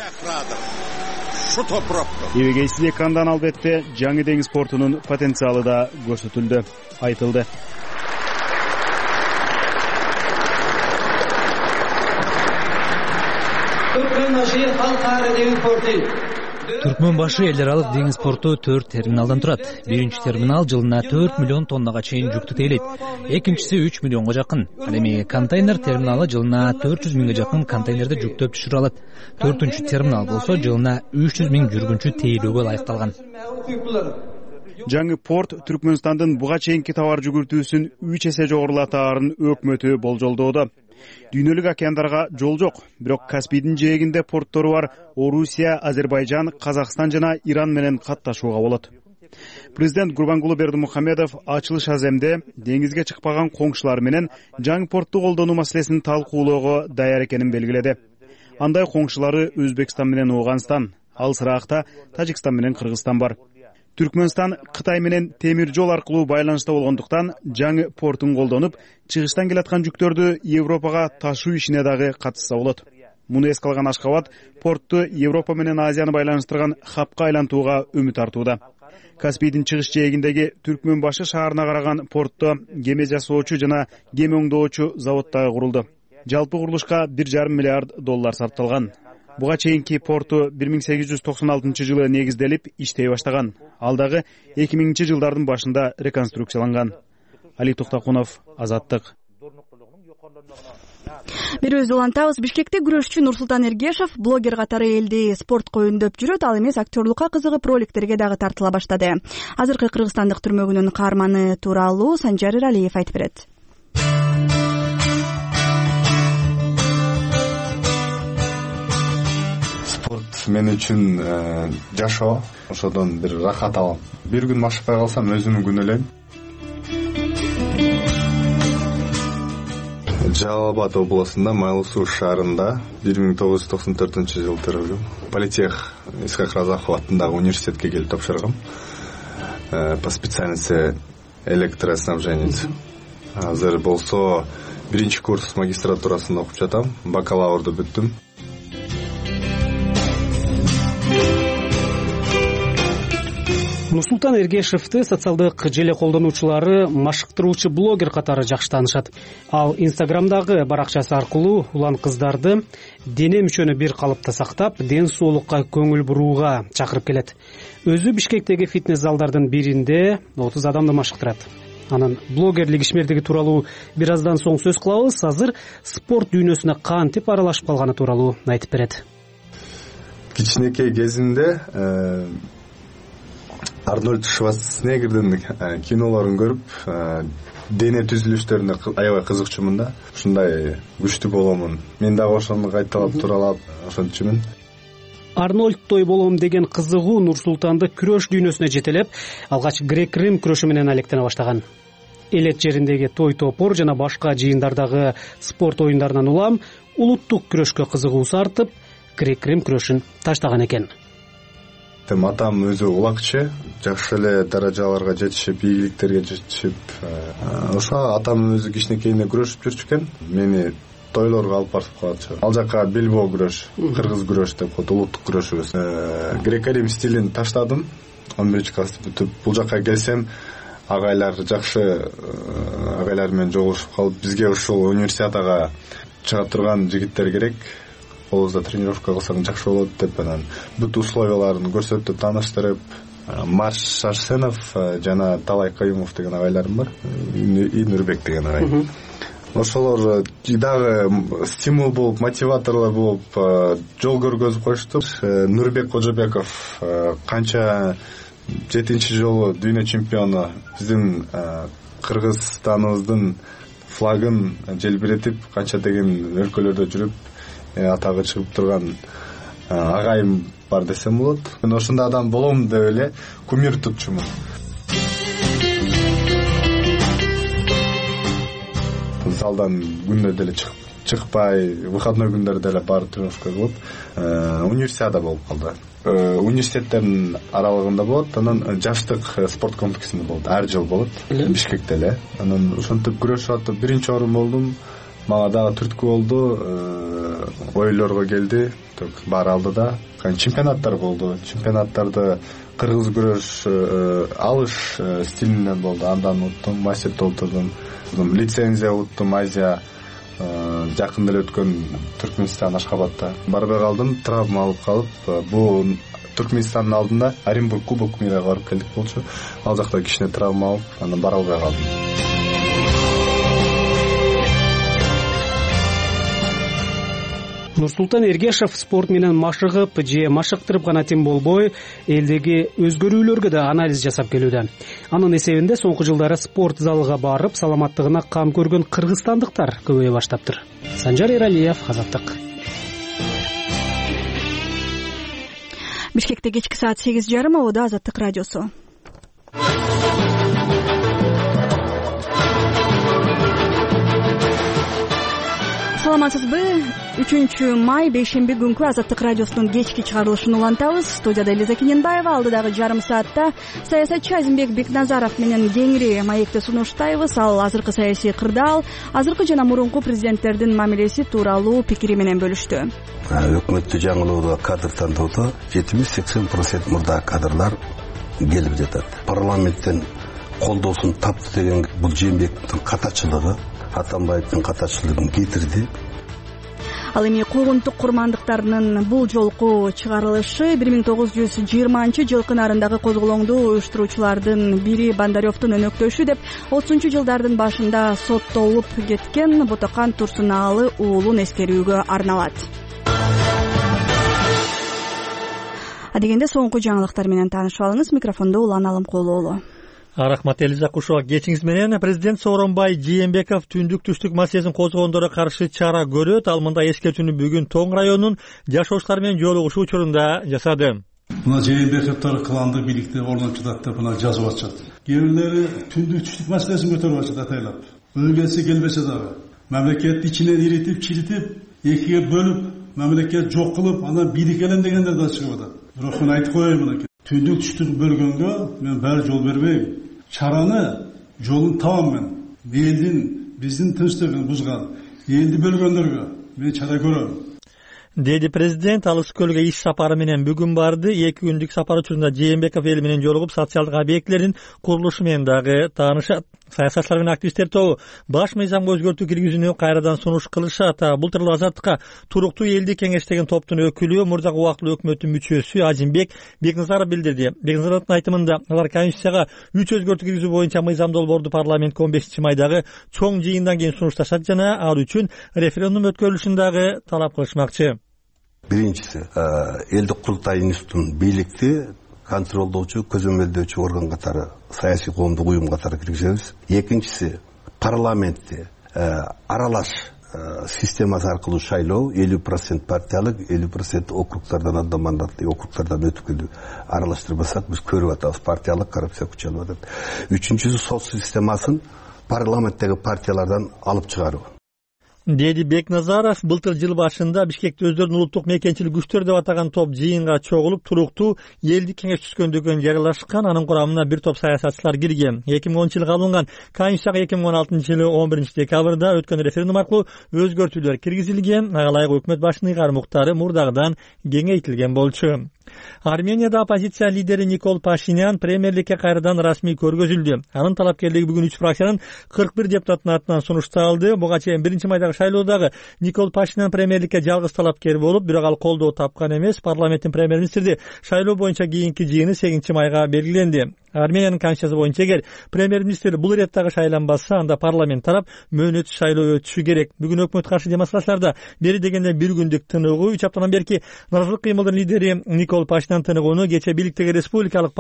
Speaker 17: Эбегейсиз экрандан албетте жаңы деңиз портунун потенциалы да көрсөтүлдү, айтылды.
Speaker 16: Түркмөн башы элдер аралык деңиз порту 4 терминалдан турат. Биринчи терминал жылына 4 миллион тоннага чейин жүктү тейлейт. Экинчиси 3 миллионго жакын. Ал эми контейнер терминалы жылына 400 миңге жакын контейнерди жүктөп түшүрө алат. 4-үнчү терминал болсо жылына 300 миң жүргүнчү тейлөөгө ылайыкталган.
Speaker 17: Жаңы порт Түркмөнстандын буга чейинки товар жүгүртүүсүн 3 эсе жогорулатаарын өкмөтү болжолдоодо. Дүйнөлүк океандарга жол жок, бирок Каспийдин жээгинде порттору бар Орусия, Азербайжан, Казакстан жана Иран менен катташууга болот. Президент Гурбангулы Бердимухамедов ачылыш аземде деңизге чыкпаган коңшулар менен жаңы портты колдонуу маселесин талкуулоого даяр экенин белгиледи. Андай коңшулары Өзбекстан менен Ооганстан, алысыраакта Тажикстан менен Кыргызстан бар. Түркмөнстан Кытай менен темир жол аркылуу байланышта болгондуктан жаңы портун колдонуп, чыгыштан келаткан жүктөрдү Европага ташуу ишине дагы катышса болот. Муну эске алган Ашкабад портту Европа менен Азияны байланыштырган хабка айлантууга үмүт артууда. Каспийдин чыгыш жээгиндеги Түркмөн башы шаарына караган портто кеме жасоочу жана кеме оңдоочу завод дагы курулду. Жалпы курулушка $1,5 миллиард сарпталган. Буга чейинки порту 1896 жылы негизделип иштей баштаган. Ал дагы 2000 жылдардын башында реконструкцияланган. Али Токтакунов, Азаттык.
Speaker 1: Бирөөбүздү улантабыз. Бишкекте күрөшчү Нурсултан Эргешев блогер катары элди спортко өндөп жүрөт, ал эмес актерлукка кызыгып роликтерге дагы тартыла баштады. Азыркы кыргызстандык түрмөгүнүн каарманы тууралуу Санжар Эралиев айтып берет.
Speaker 19: Мен үчүн жашоо, ошодон бир рахат алам. Бир күн машыкпай калсам өзүмү күнөөлөйм. Жалал Абад областында Майлуу Суу шаарында 1994 жылы төрөлгөм. Политех Исхак Разахов атындагы университетке келип тапшыргам. По специальности электроснабженец. Азыр болсо биринчи курс магистратурасында окуп жатам. Бакалаврды бүттүм.
Speaker 20: Нурсултан Эргешевти социалдык желе колдонуучулары машыктыруучу блогер катары жакшы таанышат. Ал Инстаграмдагы баракчасы аркылуу улан кыздарды дене мүчөнү бир калыпта сактап, ден соолукка көңүл бурууга чакырып келет. Өзү Бишкектеги фитнес залдардын биринде 30 адамды машыктырат. Анын блогерлик ишмердиги тууралуу бир аздан соң сөз кылабыз. Азыр спорт дүйнөсүнө кантип аралашып калганы тууралуу айтып берет.
Speaker 19: Кичинекей кезинде Арнольд Шварценеггердин кинолорун көрүп, дене түзүлүштөрүнө аябай кызыкчумун да. Ушундай күчтүү боломун. Мен дагы ошону кайталап туралап ошончумун.
Speaker 20: Арнольдтой болом деген кызыгуу Нурсултанды күрөш дүйнөсүнө жетелеп, алгач грек-рим күрөшү менен алектене баштаган. Элет жериндеги той топор жана башка жыйындардагы спорт оюндарынан улам улуттук күрөшкө кызыгуусу артып, грек-рим күрөшүн таштаган экен.
Speaker 19: Атам өзү улакчы, жакшы эле даражаларга жетишип, ийгиликтерге жетишип, ошо атам өзү кичинекейинде күрөшүп жүрчү экен. Мени тойлорго алып барып калчу. Ал жака билбоо күрөш, кыргыз күрөш деп коет, улуттук күрөшүбүз. Грек-рим стилин таштадым. 11-класс бүтүп, бул жака келсем, агайлар жакшы агайлар менен жолугушуп калып, бизге ушул универсиадага чыга турган жигиттер керек. Колубузда тренировка кылсаң жакшы болот деп, анан бүт условияларын көрсөтүп, тааныштырып, Марш Арсенов жана Талай Каюмов деген агайларым бар. И Нурбек деген агай. Ошолор дагы стимул болуп, мотиваторлор болуп, жол көргөзүп коюшту. Нурбек Кожобеков канча 7-чи жолу дүйнө чемпиону, биздин Кыргызстаныбыздын флагын желбиретип, канча деген өлкөлөрдө жүрүп, атагы чыгып турган агайым бар десем болот. Мен ошондой адам болом деп эле кумир тутчумун. Залдан күндө деле чыкпай, выходной күндөрдө деле барып тренировка кылып, универсиада болуп калды. Университеттердин аралыгында болот, анан жаштык спорт комплексинде болот. Ар жыл болот, Бишкекте эле. Анан ошентип күрөшүп атып, биринчи орун болдум. мага дагы түрткү болду, ойлорго келди, бар алдыда. Чемпионаттар болду. Чемпионаттарды кыргыз күрөш алыш стилинен болду. Андан уттум, мастер олтурдум, лицензия уттум Азия жакында эле өткөн Түркмөнстан Ашхабадта. Барбай калдым, травма алып калып, бул Түркмөнстандын алдында Оренбург кубок мира барып келдик болчу. Ал жакта кичине травма алып, андан бара албай калдым.
Speaker 20: Нурсултан Эргешев спорт менен машыгып же машыктырып гана тем болбой, элдеги өзгөрүүлөргө да анализ жасап келүүдө. Анын эсебинде соңку жылдары спорт залыга барып, саламаттыгына кам көргөн кыргызстандыктар көбөйө баштаптыр. Санжар Эралиев, Азаттык.
Speaker 1: Бишкекте кечки саат 8:30 Ода Азаттык радиосу. Саламатсызбы? 3-май бейшемби күнкү Азаттык радиосунун кечки чыгарылышын улантабыз. Студияда Элиза Кененбаева, алдыдагы жарым саатта саясатчы Азимбек Бекназаров менен кеңири маекти сунуштайбыз. Ал азыркы саясий кырдаал, азыркы жана мурунку президенттердин мамилеси тууралуу пикири менен бөлүштү.
Speaker 5: Өкмөттү жаңылоодо кадр тандоодо 70-80% мурда кадрлар келип жатат. Парламенттен колдоосун тапты деген бул Жээнбековдун катачылыгы, Атамбаевдин катачылыгын кетирди.
Speaker 1: Ал эми куугунтук курмандыктарынын бул жолку чыгарылышы 1920 кынарындагы козголоңду уюштуруучулардын бири Бандаревдун өнөктөшү деп 30-жылдардын башында соттолуп кеткен Ботокан Турсунаалы уулун эскерүүгө арналат. Адегенде соңку жаңылыктар менен таанышып алыңыз. Микрофондо Улан Алымкулуулу.
Speaker 4: Рахмат Элиза Кушова. Кечиңиз менен президент Сооронбай Жээнбеков түндүк-түштүк маселесин козгогондорго каршы чара көрөт. Ал мындай эскертүүнү бүгүн Тоң районунун жашоочулар менен жолугушуу учурунда жасады.
Speaker 21: Мына Жээнбековдор кыландык бийликте орнуп жатат деп мына жазып атышат. Кээ бирлери түндүк-түштүк маселесин көтөрүп атышат атайлап. Өлгенсе келбесе дагы. Мамлекетти ичинен иритип, чиритип, экиге бөлүп, мамлекет жок кылып, анан бийлик элем дегендер да чыгып атат. Бирок мен айтып коеюн мынакей. Түндүк-түштүк бөлгөнгө мен баары жол бербейм. Чараны жолун табам мен. Биздин тынчтыгын бузган элди бөлгөндөргө мен чара көрөм.
Speaker 4: Деди президент Алыс көлгө иш сапары менен бүгүн барды. 2 күндүк сапар учурунда Жээнбеков эл менен жолугуп, социалдык объектилердин курулушу менен дагы таанышат. Саясатчылар менен активисттер тобу баш мыйзамга өзгөртүү киргизүүнү кайрадан сунуш кылышат. Бул тууралуу Азаттыкка туруктуу элдик кеңеш деген топтун өкүлү, мурдагы убактылуу өкмөттүн мүчөсү Азимбек Бекназаров билдирди. Бекназаровдун айтымында алар Конституцияга 3 өзгөртүү киргизүү боюнча мыйзам долбоорду парламентке 15-майдагы чоң жыйындан кийин сунушташат жана ал үчүн референдум өткөрүлүшүн дагы талап кылышмакчы.
Speaker 5: Биринчиси, элдик курултай институтун бийликти контролдоочу, көзөмөлдөөчү орган катары, саясий коомдук уюм катары киргизебиз. Экинчиси, парламентти аралаш системасы аркылуу шайлоо, 50% партиялык, 50% округтардан, анда мандаттуу округтардан өтүп келүү. Аралаштырбасак биз көрүп атабыз, партиялык коррупция күчөлүп атат. Үчүнчүсү, сот системасын парламенттеги партиялардан алып чыгаруу.
Speaker 4: Деди Бекназаров былтыр жыл башында Бишкекте өздөрүнүн улуттук мейкенчилик күчтөр деп атаган топ жыйынга чогулуп, туруктуу элдик кеңеш түзгөндүгүн жарыялашкан. Анын курамына бир топ саясатчылар кирген. 2010-жылы алынган Конституцияга 2016-жылы 11-декабрда өткөн референдум аркылуу өзгөртүүлөр киргизилген. Ага ылайык өкмөт башынын ыйгарым укуктары мурдагыдан кеңейтилген болчу. Арменияда оппозиция лидери Никол Пашинян премьерликке кайрадан расмий көргөзүлдү. Анын талапкерлиги бүгүн 3 фракциянын 41 депутатынын атынан сунушталды. Буга чейин 1-майдагы шайлоодагы Никол Пашинян премьерликке жалгыз талапкер болуп, бирок ал колдоо тапкан эмес. Парламенттин премьер-министри шайлоо боюнча кийинки жыйыны 8-майга белгиленди. Армениянын конституциясы боюнча эгер премьер-министр бул иреттагы шайланбаса, анда парламент тарап мөөнөтсүз шайлоо өтүшү керек. Бүгүн өкмөт каршы демонстрацияларда бери дегенде 1 күндүк тыныгуу, 3 аптадан берки наразылык кыймылдын лидери Никол Пашинян тыныгууну кече бийликтеги республикалык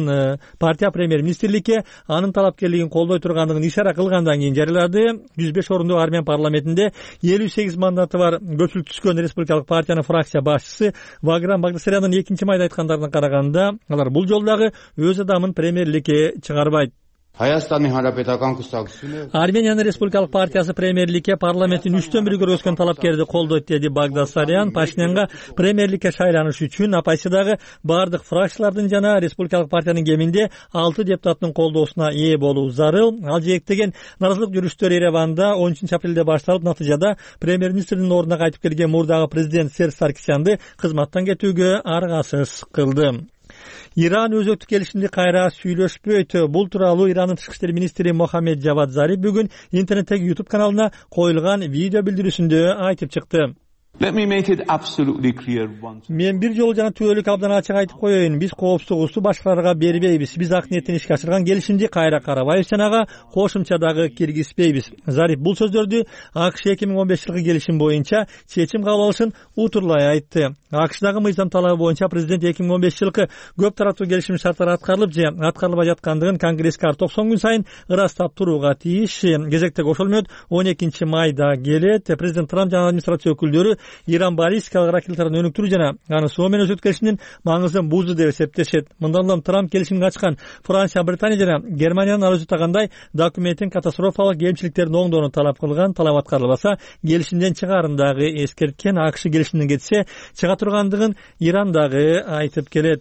Speaker 4: партия премьер-министрликке анын талапкерлигин колдой тургандыгын ишара кылгандан кийин жарыялады. 105 орунду армян парламентинде 58 мандаты бар көпчүлүк түзгөн республикалык партиянын фракция башчысы Ваграм Багдасаряндын 2-майда айткандарына караганда, алар бул жолдагы өз адамын премьерликке чыгарбайт. Армениянын Республикалык партиясы премьерликке парламенттин 3/1 көргөзгөн талапкерди колдойт, деди Багдасарян. Пашинянга премьерликке шайланыш үчүн оппозициядагы бардык фракциялардын жана Республикалык партиянын кеминде 6 депутаттын колдоосуна ээ болуу зарыл. Ал жээктеген наразылык жүрүштөрү Ереванда 13 апрелде башталып, натыйжада премьер-министрдин ордуна кайтып келген мурдагы президент Серж Саркисянды кызматтан кетүүгө аргасыз кылды. Иран өзөктүк келишимди кайра сүйлөшпөйт. Бул тууралуу Ирандын тышкы иштер министри Мохаммед Джавад Зариф бүгүн интернеттеги YouTube каналына коюлган видео билдирүүсүндө айтып чыкты. Мен бир жолу жана түбөлүк абдан ачык айтып коеюн. Биз коопсуздугубузду башкаларга бербейбиз. Биз ак ниеттен ишке ашырган келишимди кайра карабайбыз жана ага кошумча дагы киргизбейбиз. Зариф бул сөздөрдү АКШ 2015 жылкы келишим боюнча чечим кабыл алышын утурлай айтты. АКШдагы мыйзам талабы боюнча президент 2015 жылкы көп тараптуу келишим шарттары аткарылып же аткарылбай жаткандыгын Конгресске 90 күн сайын ырастап турууга тийиш. Кезектеги ошол мүнөт 12 майда келет. Президент Трамп жана администрация өкүлдөрү Иран баллистикалык ракеталарын өнүктүрүү жана аны соо менен өзөктүк келишимдин маңызын бузду деп эсептешет. Мындан улам Трамп келишимге ачкан Франция, Британия жана Германиянын ар өзү тагандай документтин катастрофалык кемчиликтерин оңдоону талап кылган. Талап аткарылбаса келишимден чыгаарын дагы эскерткен. АКШ келишимден кетсе чыга тургандыгын Иран дагы айтып келет.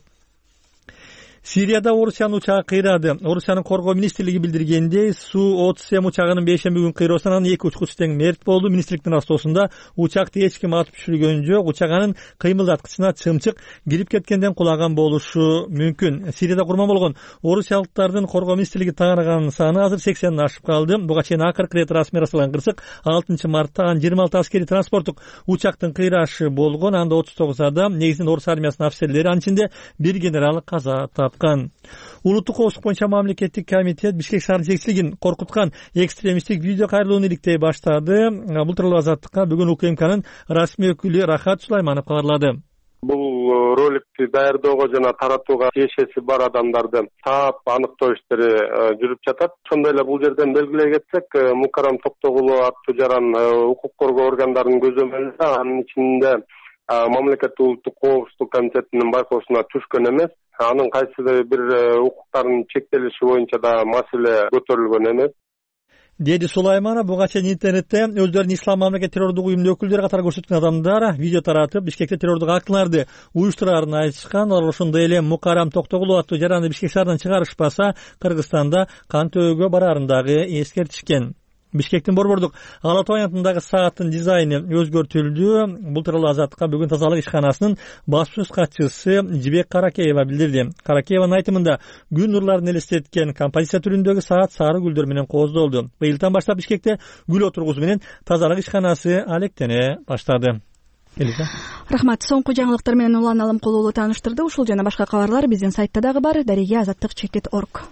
Speaker 4: Сирияда Орусиянын учагы кыйрады. Орусиянын коргоо министрлиги билдиргендей, Су-37 учагынын 5-шемби күнү кыйроосунан 2 учкучу тең мерт болду. Министрликтин растоосунда учакты эч ким атып түшүргөн жок. Учак анын кыймылдаткычына чымчык кирип кеткенден кулаган болушу мүмкүн. Сирияда курман болгон орусиялыктардын коргоо министрлиги тааныганын саны азыр 80 ашып калды. Буга чейин акыркы ирет расмий ырасталган кырсык 6 мартта 26 аскери транспорттук учактын кыйрашы болгон. Анда 39 адам, негизинен орус армиясынын офицерлери, анын ичинде бир генерал каза тапкан. Улуттук коопсуздук боюнча мамлекеттик комитет Бишкек шаарынын жетекчилигин коркуткан экстремисттик видео кайрылууну иликтей баштады. Бул тууралуу Азаттыкка бүгүн УКМКнын расмий өкүлү Рахат Сулайманов кабарлады.
Speaker 6: Бул роликти даярдоого жана таратууга тиешеси бар адамдарды таап аныктоо иштери жүрүп жатат. Ошондой эле бул жерден белгилей кетсек, Мукарам Токтогулу аттуу жаран укук коргоо органдарынын көзөмөлүндө, анын ичинде мамлекеттик улуттук коопсуздук комитетинин байкоосуна түшкөн эмес. Анын кайсы бир укуктарынын чектелиши боюнча да маселе көтөрүлгөн эмес,
Speaker 4: деди Сулайманов. Буга чейин интернетте өздөрүн ислам мамлекет террордук уюмунун өкүлдөрү катары көрсөткөн адамдар видео таратып, Бишкекте террордук актыларды уюштураарын айтышкан. Алар ошондой эле Мукарам Токтогулу аттуу жаранды Бишкек шаарынан чыгарышпаса, Кыргызстанда кан төөгө бараарын дагы эскертишкен. Бишкектин борбордук Ала Тоо атындагы сааттын дизайны өзгөртүлдү. Бул тууралуу Азаттыкка бүгүн тазалык ишканасынын баспасөз катчысы Жибек Каракеева билдирди. Каракееванын айтымында күн нурларын элестеткен композиция түрүндөгү саат сары гүлдөр менен кооздолду. Быйылдан баштап Бишкекте гүл отургузуу менен тазалык ишканасы алектене баштады.
Speaker 1: Рахмат. Соңку жаңылыктар менен Улан Алымкулуулу тааныштырды. Ушул жана башка кабарлар биздин сайтта дагы бар. Дариге-Азаттык.org.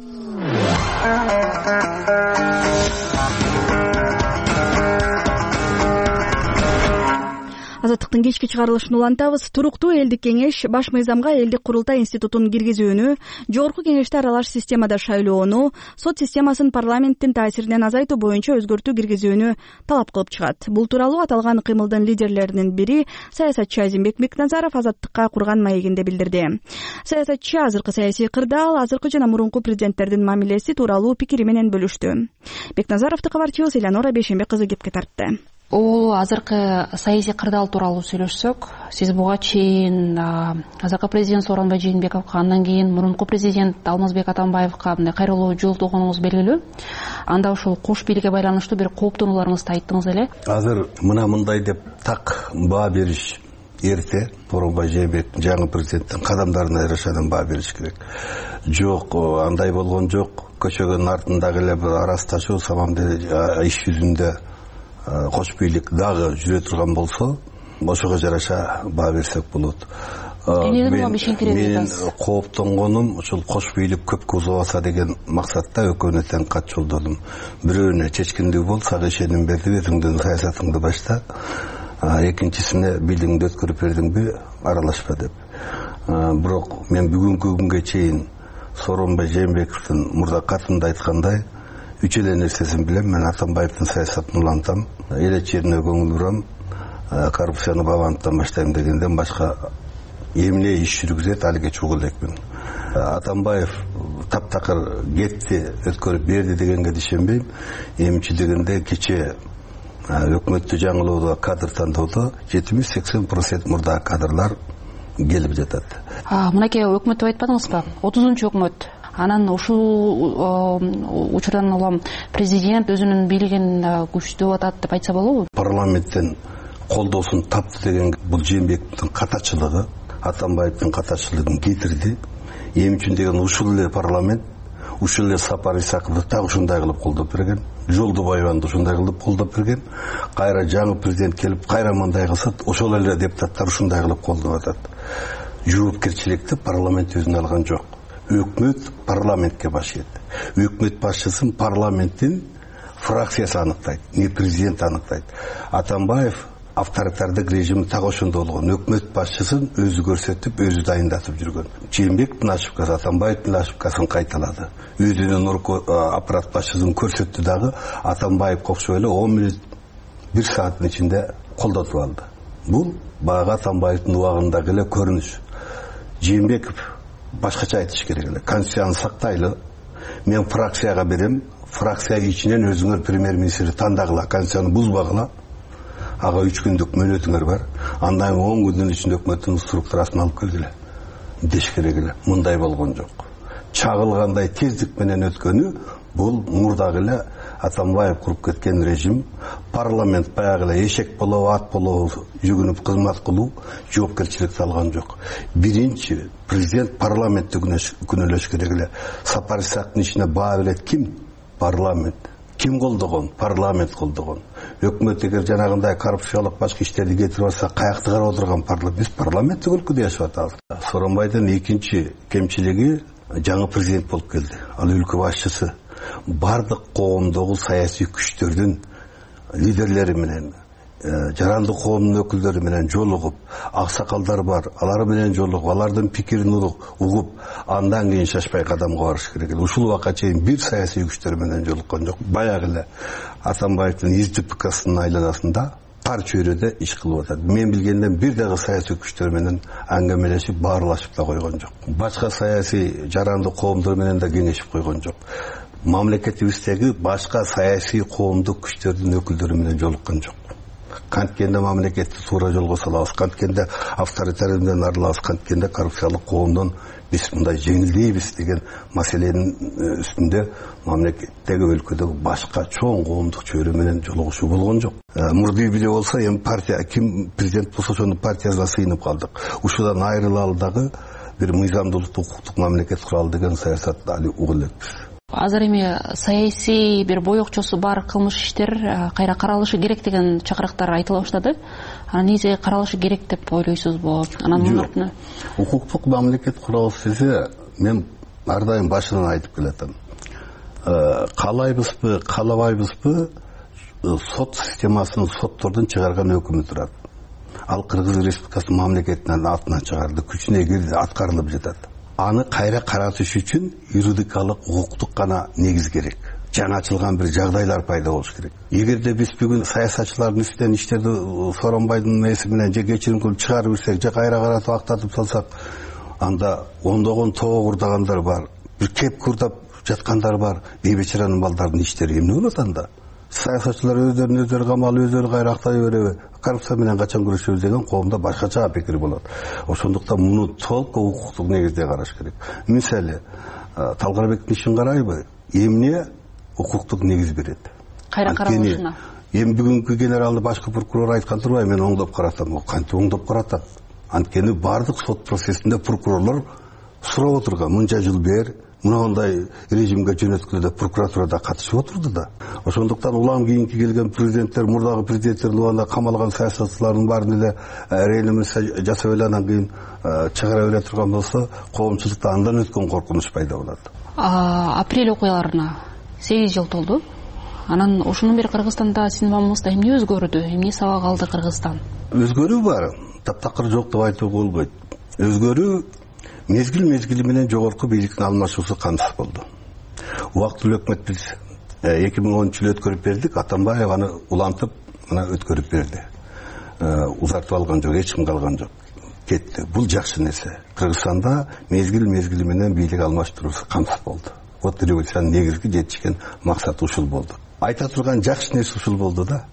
Speaker 1: Азаттыктын кечки чыгарылышын улантабыз. Туруктуу элдик кеңеш баш мыйзамга элдик курултай институтун киргизүүнү, жогорку кеңеште аралаш системада шайлоону, сот системасын парламенттин таасиринен азайтуу боюнча өзгөртүү киргизүүнү талап кылып чыгат. Бул тууралуу аталган кыймылдын лидерлеринин бири саясатчы Азимбек Бекназаров Азаттыкка курган маегинде билдирди. Саясатчы азыркы саясий кырдаал, азыркы жана мурунку президенттердин мамилеси тууралуу пикири менен бөлүштү. Бекназаровду кабарчыбыз Элянора Бейшембек кызы кепке тартты.
Speaker 22: Ол азыркы саясий кырдаал тууралуу сүйлөшсөк, сиз буга чейин азыркы президент Сооронбай Жээнбековго, андан кийин мурунку президент Алмазбек Атамбаевга мындай кайрылуу жолтогонуңуз белгилүү. Анда ушул кош бийликке байланыштуу бир кооптонууларыңызды айттыңыз эле.
Speaker 5: Азыр мындай деп так баа бериш эрте. Сооронбай Жээнбековдун жаңы президенттин кадамдарына жарашадан баа бериш керек. Жок, андай болгон жок. Көчөгөнүн артындагы эле бир арасташуу, самамде иш жүзүндө кош бийлик дагы жүрө турган болсо, ошого жараша баа берсек болот. Менин кооптонгонум ушул кош бийлик көпкө узабаса деген максатта экөөнө тең кат жолдодум. Бирөөнө чечкиндиги бол, сага ишеним берди, өзүңдүн саясатыңды башта. Экинчисине бийлигиңди өткөрүп бердиңби, аралашпа деп. Бирок мен бүгүнкү күнгө чейин Сооронбай Жээнбековдун мурда катында айткандай, үч эле нерсесин билем. Мен Атамбаевдин саясатын улантам, эл жерине көңүл бурам, коррупцияны бабанттан баштайм дегенден башка эмне иш жүргүзөт алыга чогуу элекмин. Атамбаев таптакыр кетти, өткөрүп берди дегенге ишенбейм. Эмчи дегенде кече өкмөттү жаңылоодо, кадр тандоодо 70-80% мурдагы кадрлар келип жатат.
Speaker 22: Мынакей өкмөт деп айтпадыңызбы? 30-чу өкмөт. Анан ушул учурдан улам президент өзүнүн бийлигин күчтүү атат деп айтса болобу?
Speaker 5: Парламенттен колдоосун тапты деген бул Жээнбековдун катачылыгы, Атамбаевдин катачылыгын кетирди. Эми үчүн деген ушул эле парламент, ушул эле Сапар Исаковду так ушундай кылып колдоп берген, Жолдубаеваны ушундай кылып колдоп берген. Кайра жаңы президент келип кайра мындай кылса, ошол эле депутаттар ушундай кылып колдоп атат. Жоопкерчиликти парламент өзүнө алган жок. Өкмөт парламентке баш ийет. Өкмөт башчысын парламенттин фракциясы аныктайт, не президент аныктайт. Атамбаев авторитардык режими так ошондо болгон. Өкмөт башчысын өзү көрсөтүп, өзү дайындатып жүргөн. Жээнбековдун ошибкасы Атамбаевдин ошибкасын кайталады. Өзүнүн аппарат башчысын көрсөттү дагы Атамбаевге окшоп эле 10 мүнөт 1 сааттын ичинде колдотуп алды. Бул баягы Атамбаевдин убагындагы эле көрүнүш. Жээнбеков башкача айтыш керек эле. Конституцияны сактайлы. Мен фракцияга берем. Фракция ичинен өзүңөр премьер-министрди тандагыла, конституцияны бузбагыла. Ага 3 күндүк мөөнөтүңөр бар. Андан 10 күндүн ичинде өкмөттүн структурасын алып келгиле. Деш керек эле. Мындай болгон жок. Чагылгандай тездик менен өткөнү бул мурдагы эле Атамбаев куруп кеткен режим. Парламент баягы эле эшек болобу, ат болобу жүгүнүп кызмат кылуу, жоопкерчиликти алган жок. Биринчи президент парламентти күнөөлөш керек эле. Сапар Исаковдун ичине баа билет ким? Парламент. Ким колдогон? Парламент колдогон. Өкмөт эгер жанагындай коррупциялык башка иштерди кетирип алса, каякта карап отурган парламент? Биз парламенттик өлкөдө жашап атабыз. Сооронбайдын экинчи кемчилиги жаңы президент болуп келди. Ал өлкө башчысы бардык коомдогу саясий күчтөрдүн лидерлери менен, жарандык коомдун өкүлдөрү менен жолугуп, аксакалдар бар, алар менен жолугуп, алардын пикирин угуп, андан кийин шашпай кадамга барыш керек эле. Ушул убакка чейин бир саясий күчтөр менен жолуккан жок. Баягы эле Атамбаевдин ИЗДПКсынын айланасында тар чөйрөдө иш кылып атат. Мен билгенден бир дагы саясий күчтөр менен аңгемелешип, баарлашып да койгон жок. Башка саясий жарандык коомдор менен да кеңешип койгон жок. Мамлекетибиздеги башка саясий коомдук күчтөрдүн өкүлдөрү менен жолуккан жок. Канткенде мамлекетти туура жолго салабыз, канткенде авторитаризмден арылабыз, канткенде коррупциялык коомдон биз мындай жеңилдейбиз деген маселенин үстүндө мамлекеттеги өлкөдөгү башка чоң коомдук чөйрө менен жолугушуу болгон жок. Мурдүй биде болсо эми партия ким президент болсо ошонун партиясына сыйынып калдык. Ушудан айрылалы дагы бир мыйзамдуулукту укуктук мамлекет куралы деген саясатты али угуп элекпиз.
Speaker 22: Азыр эми саясий бир боекчосу бар кылмыш иштер кайра каралышы керек деген чакырыктар айтыла баштады. Анан негизи каралышы керек деп ойлойсузбу? Анан мурдун
Speaker 5: укуктук мамлекет курабыз десе, мен ар дайым башынан айтып келатам. Каалайбызбы, каалабайбызбы, сот системасын соттордун чыгарган өкүмү турат. Ал Кыргыз Республикасынын мамлекетинин атынан чыгарды, күчүнө кирди, аткарылып жатат. Аны кайра каратыш үчүн юридикалык, укуктук гана негиз керек. Жаңы ачылган бир жагдайлар пайда болуш керек. Эгерде биз бүгүн саясатчылардын үстүнөн иштерди Сооронбайдын эси менен же кечирим кылып чыгарып берсек, же кайра каратып актатып салсак, анда ондогон тоо курдагандар бар, бир кеп курдап жаткандар бар. Бейбечаранын балдарынын иштери эмне болот анда? Саясатчылар өздөрүн камалып, өздөрү кайра актай береби? Коррупция менен качан күрөшөбүз деген коомдо башкача пикир болот. Ошондуктан муну толук укуктук негизде караш керек. Мисалы, Талгарбектин ишин карайбы? Эмне укуктук негиз берет?
Speaker 22: Кайра каралышына.
Speaker 5: Эми бүгүнкү генералды башкы прокурор айткан турбайбы, мен оңдоп каратам. Кантип оңдоп каратат? Анткени бардык сот процессинде прокурорлор сурап отурган. Мынча жыл бер мындай режимге жөнөткүлө деп прокуратурада катышып отурду да. Ошондуктан улам кийинки келген президенттер, мурдагы президенттердин убагында камалган саясатчылардын баарын эле реанимация жасап эле анан кийин чыгара бере турган болсо, коомчулукта андан өткөн коркунуч пайда болот.
Speaker 22: Апрель окуяларына 8 жыл толду. Анан ошонун бери Кыргызстанда сиздин мамыңызда эмне өзгөрдү? Эмне сабак алды Кыргызстан?
Speaker 5: Өзгөрүү бар. Таптакыр жок деп айтууга болбойт. Өзгөрүү мезгил менен жогорку бийликтин алмашуусу камсыз болду. Убактылуу өкмөт биз 2010-жылы өткөрүп бердик, Атамбаев аны улантып, ана өткөрүп берди. Узартып алган жок, эч ким калган жок. кетти. Бул жакшы нерсе. Кыргызстанда мезгил менен бийлик алмаштыруусу камсыз болду. Вот революциянын негизги жетишкен максаты ушул болду. Айта турган жакшы нерсе ушул болду да.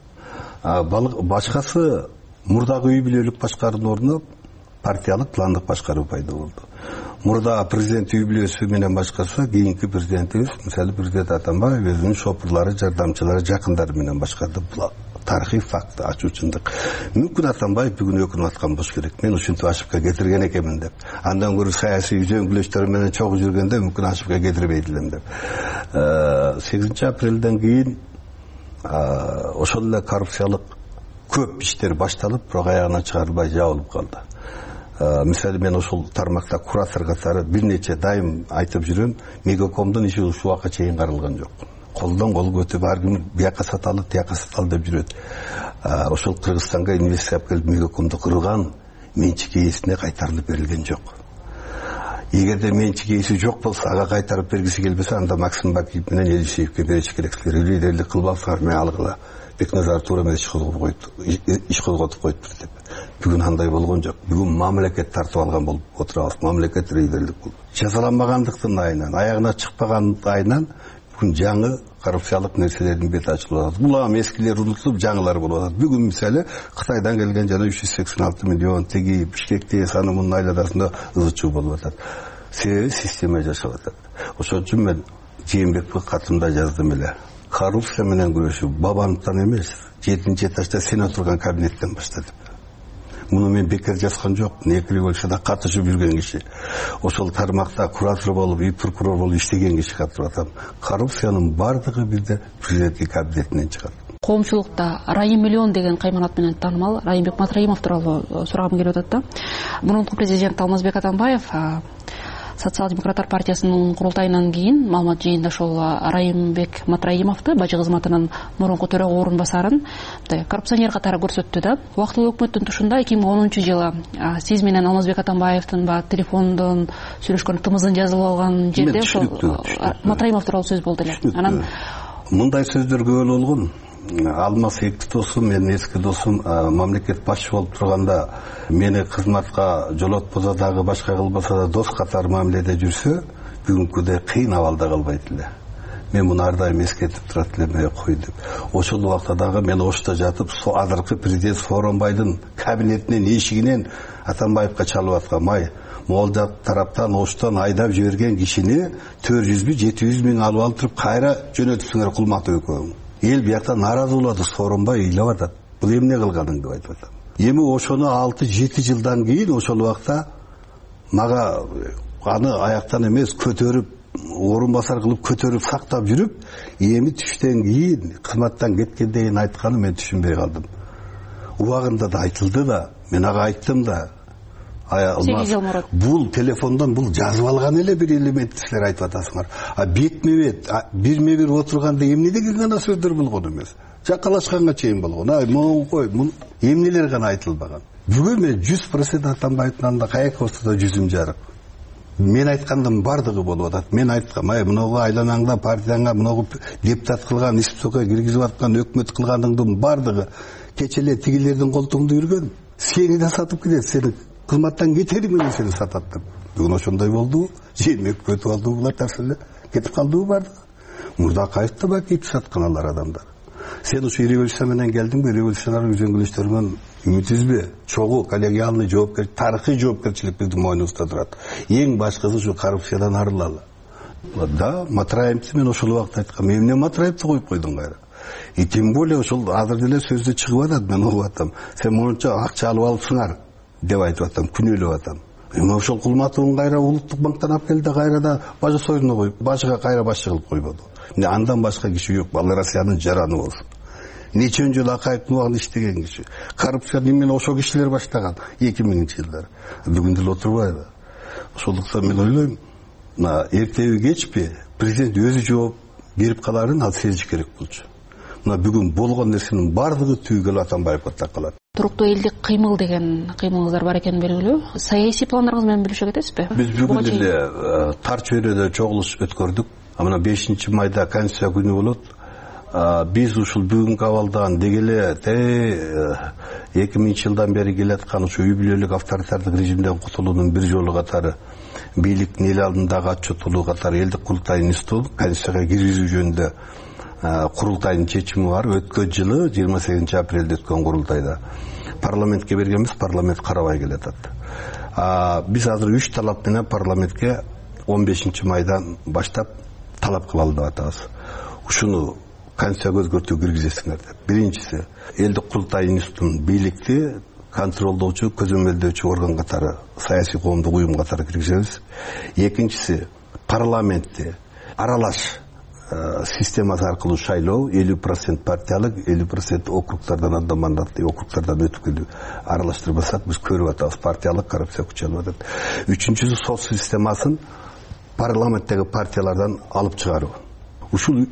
Speaker 5: Башкасы мурдагы үй бүлөлүк башкаруунун ордуна партиялык пландык башкаруу пайда болду. Мурда президент үй бүлөсү менен башкарса, кийинки президентибиз, мисалы президент Атамбаев өзүнүн шопурлары, жардамчылары, жакындары менен башкарды. Бул тарыхый факт, ачуу чындык. Мүмкүн Атамбаев бүгүн өкүнүп аткан болуш керек. Мен ушинтип ашыпка кетирген экенмин деп. Андан көрө саясий үзөңгүлөчтөр менен чогуу жүргөндө мүмкүн ашыпка кетирбейт элем деп. 8 апрелден кийин ошол эле коррупциялык көп иштер башталып, бирок аягына чыгарылбай жабылып калды. Мисалы мен ошол тармакта куратор катары бир нече дайым айтып жүрөм, Мегакомдун иши ушул убакка чейин каралган жок. Колдон кол өтүп, ар ким бияка саталы, тияка саталы деп жүрөт. Ошол Кыргызстанга инвестиция келип Мегакомду курган менчик ээсине кайтарылып берилген жок. Эгерде менчик ээси жок болсо, ага кайтарып бергиси келбесе, анда Максим Бакиев менен Элишевке бериш керексиңер. Лидерлик кылбапсыңар, мен алгыла. Бекназар туура эмес иш козготуп коюптур деп. Бүгүн андай болгон жок. Бүгүн мамлекет тартып алган болуп отурабыз. Мамлекет лидерлик болду. Жазаланбагандыктын айынан, аягына чыкпаган айынан бүгүн жаңы коррупциялык нерселердин бети ачылып атат. Бул эскилер унутулуп, жаңылар болуп атат. Бүгүн мисалы Кытайдан келген жана 386 миллион теги Бишкекте Санымунун айланасында ызы-чуу болуп атат. Себеби система жашап атат. Ошон үчүн мен Жээнбековго катымда жаздым эле. Коррупция менен күрөшүү бабамдын эмес, 7-этажда сен отурган кабинеттен баштады. Муну мен бекер жазган жок. Эки революцияда катышып жүргөн киши. Ошол тармакта куратор болуп, үй прокурор болуп иштеген киши катып атам. Коррупциянын бардыгы бизде президенттик кабинетинен чыгат.
Speaker 22: Коомчулукта Райым Миллион деген кайманат менен таанымал Райымбек Матраимов тууралуу сурагым келип атат да. Мурунку президент Алмазбек Атамбаев Социал-демократтар партиясынын курултайынан кийин маалымат жыйында ошол Райымбек Матраимовду бажы кызматынын мурунку төрөгө орун басарын коррупционер катары көрсөттү да. Убактылуу өкмөттүн тушунда 2010-жылы сиз менен Алмазбек Атамбаевдин телефондон сүйлөшкөн тымызын жазылып алган жерде ошол Матраимов тууралуу сөз болду эле. Анан
Speaker 5: мындай сөздөр көп болгон. Алмаз экти досум, мен эски досум, мамлекет башчы болуп турганда мени кызматка жолотпосо дагы башка кылбаса да дос катары мамиледе жүрсө, бүгүнкүдөй кыйын абалда калбайт эле. Мен муну ар дайым эскертип турат элем, кой деп. Ошол убакта дагы мен Ошто жатып, азыркы президент Сооронбайдын кабинетинен эшигинен Атамбаевка чалып аткан могул тараптан Оштон айдап жиберген кишини 400-700 миң алып алып кайра жөнөтүпсүңөр кулматып экөө. Эл биякта наразы болду, Сооронбай ыйлап атат. Бул эмне кылганың деп айтып атам. Эми ошону 6-7 жылдан кийин ошол убакта мага аны аяктан эмес көтөрүп, орун басар кылып көтөрүп сактап жүрүп, эми түштөн кийин кызматтан кеткенден кийин айтканы мен түшүнбөй калдым. Убагында да айтылды да, мен ага айттым да. Бул телефондон бул жазып алган эле бир элемент силер айтып атасыңар. Бетме-бет, бирме-бир отурганда эмне деген гана сөздөр болгон эмес. Жакалашканга чейин болгон. Могу кой, эмнелер гана айтылбаган. Бүгүн мен 100% Атамбаевдин анда каяка болсо да жүзүм жарык. Мен айткандын бардыгы болуп атат. Мен айткам, мыногу айланаңда партияңа, мыногу депутат кылган, испсокко киргизип аткан, өкмөт кылганыңдын бардыгы кечеле тигилердин колтуңда жүргөн. Сени да сатып кетет, сени кызматтан кетери менен сени сатат деп. Бүгүн ошондой болду. Жээнбек өтүп алды булар нерселер. Кетип калды бардыгы. Мурда кайтты Бакиев саткан алар адамдар. Сен ушу революция менен келдиңби? Революционер үзөңгүлөчтөрүнөн үмүтүзбү? Чогуу коллегиалный жоопкерчилик, тарыхый жоопкерчилик биздин мойнубузда турат. Эң башкысы ушу коррупциядан арылалы. Да, Матраимовду мен ошол убакта айткам. Эмне Матраимовду коюп койдуң кайра? Тем более ошол азыр деле сөздө чыгып атат, мен угуп атам. Сен мурунча акча алып алыпсыңар деп айтып атам, күнөөлөп атам. Эми ошол Кулматовдун кайра улуттук банктан алып келди да кайра да бажы союзуна коюп, бажыга кайра башчы кылып койбоду. Андан башка киши жок, ал Россиянын жараны болсун. Нечен жыл Акаевдин убагында иштеген киши. Коррупцияны эмне ошол кишилер баштаган 2000-жылдары. Бүгүн деле отурбайбы. Ошондуктан мен ойлойм, эртеби кечпи президент өзү жооп берип каларын ал сезиш керек болчу. Мына бүгүн болгон нерсенин бардыгы түгөл Атамбаевге такалат.
Speaker 22: Туруктуу элдик кыймыл деген кыймылыңыздар бар экенин белгилүү. Саясий пландарыңыз менен бөлүшө кетесизби?
Speaker 5: Биз бүгүн эле Тар чөйрөдө чогулуш өткөрдүк. Мына 5 майда Конституция күнү болот. биз ушул бүгүнкү абалдан деги эле 2000 жылдан бери келаткан ушу үй бүлөлүк авторитардык режимден кутулуунун бир жолу катары бийликтин эл алдындагы отчеттуулугу катары элдик курултай институту конституцияга киргизүү жөнүндө курултайдын чечими бар. Өткөн жылы 28 апрелде өткөн курултайда парламентке бергенбиз, парламент карабай келатат. Биз азыр 3 талап менен парламентке 15 майдан баштап талап кылалы деп атабыз. Ушуну конституцияга өзгөртүү киргизесиңер деп. Биринчиси, элдик курултай институтун бийликти контролдоочу, көзөмөлдөөчү орган катары, саясий коомдук уюм катары киргизебиз. Экинчиси, парламентти аралаш системасы аркылуу шайлоо, 50% партиялык, 50% округтардан анда мандаттуу округтардан өтүп келүү. Аралаштырбасак биз көрүп атабыз, партиялык коррупция күчөлүп атат. Үчүнчүсү, сот системасын парламенттеги партиялардан алып чыгаруу. Ушул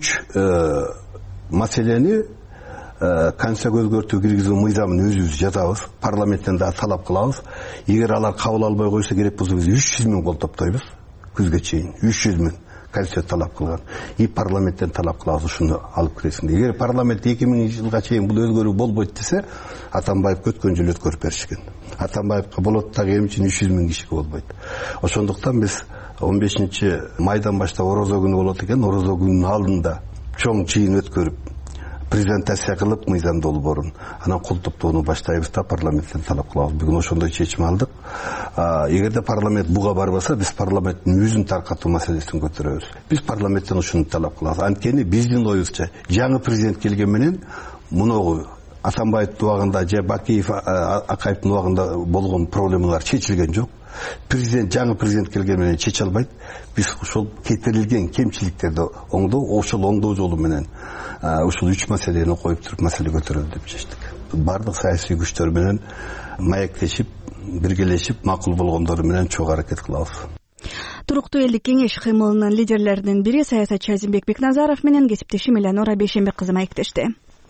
Speaker 5: 3 маселени конституцияга өзгөртүү киргизүү мыйзамын өзүбүз жазабыз, парламенттен да талап кылабыз. Эгер алар кабыл албай койсо керек болсо биз 300 000 кол топтойбуз күзгө чейин. 300 000 конституция талап кылган. И парламенттен талап кылабыз ушуну алып киресиң. Эгер парламент 2000 жылга чейин бул өзгөрүү болбойт десе, Атамбаев өткөн жылы өткөрүп беришкен. Атамбаевка болот дагы эми үчүн 300 000 кишиге болбойт. Ошондуктан биз 15 майдан баштап орозо күнү болот экен, орозо күнүнүн алдында чоң жыйын өткөрүп, презентация кылып мыйзам долбоорун, анан кол топтоону баштайбыз да парламенттен талап кылабыз. Бүгүн ошондой чечим алдык. Эгерде парламент буга барбаса, биз парламенттин өзүн таркатуу маселесин көтөрөбүз. Биз парламенттен ушуну талап кылабыз. Анткени биздин оюбузча жаңы президент келген менен муногу Атамбаевдин убагында же Бакиев Акаевдин убагында болгон проблемалар чечилген жок. Президент, жаңы президент келген менен чече албайт. Биз ошол кетирилген кемчиликтерди оңдоо, ошол оңдоо жолу менен ушул 3 маселени коюп туруп маселе көтөрөлү деп чечтик. Бардык саясий күчтөр менен маектешип, биргелешип, макул болгондору менен чогуу аракет кылабыз.
Speaker 1: Туруктуу элдик кеңеш кыймылынын лидерлеринин бири саясатчы Азимбек Бекназаров менен кесиптешим Элеонора Бейшембек кызы маектешти.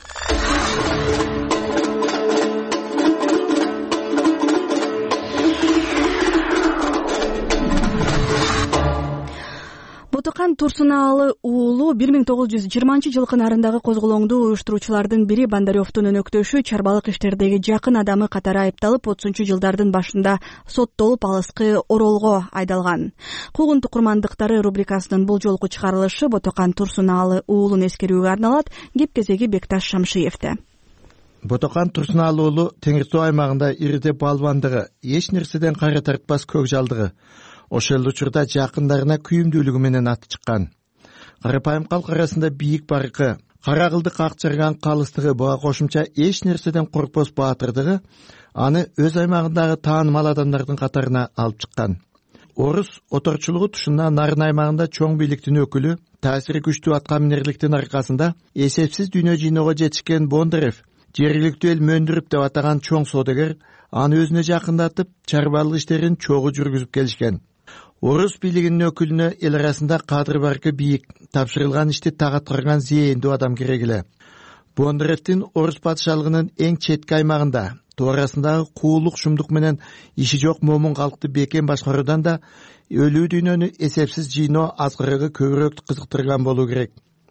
Speaker 1: Ботокан Турсунаалы уулу 1920-жылкы нарындагы козголоңду уюштуруучулардын бири Бандарёвдун өнөктөшү чарбалык иштердеги жакын адамы катары айыпталып 30-жылдардын башында соттолуп алыскы Оролго айдалган. Куугунтук курмандыктары рубрикасынын бул жолку чыгарылышы Ботокан Турсунаалы уулун эскерүүгө арналат. Кеп кезеги Бекташ Шамшиевде.
Speaker 2: Ботокан Турсунаалы уулу Теңир Суу аймагында ириде балбандыгы, эч нерседен кайра тартпас көк жалдыгы, ошол учурда жакындарына күйүмдүүлүгү менен аты чыккан. Карапайым калк арасында бийик барыкы, кара кылдык ак жарган калыстыгы, буга кошумча эч нерседен коркпос баатырдыгы аны өз аймагындагы таанымал адамдардын катарына алып чыккан. Орус оторчулугу тушунда Нарын аймагында чоң бийликтин өкүлү, таасири күчтүү аткаминерликтин аркасында эсепсиз дүйнө жыйноого жетишкен Бондарев, жергиликтүү эл мөндүрүп деп атаган чоң соодагер, аны өзүнө жакындатып, чарбалык иштерин чогуу жүргүзүп келишкен. Орус бийлигинин өкүлүнө эл арасында кадыр баркы бийик, тапшырылган ишти так аткарган зээндүү адам керек эле. Бондаревдин Орус падышалыгынын эң четки аймагында, тоо арасындагы куулук шумдук менен иши жок момун калкты бекем башкаруудан да өлүү дүйнөнү эсепсиз жыйноо азгырыгы көбүрөөк кызыктырган болуу керек.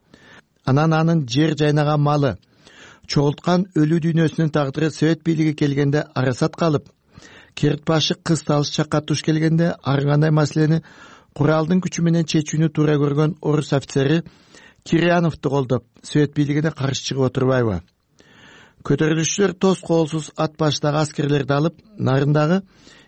Speaker 2: Анан анын жер жайнаган малы, чогулткан өлүү дүйнөсүнүн тагдыры Совет бийлиги келгенде арасат калып, керт башы кыз талыш чакка туш келгенде ар кандай маселени куралдын күчү менен чечүүнү туура көргөн орус офицери Кирьяновду колдоп, Совет бийлигине каршы чыгып отурбайбы? Көтөрүлүшчүлөр тос коолсуз ат башындагы аскерлерди алып, Нарындагы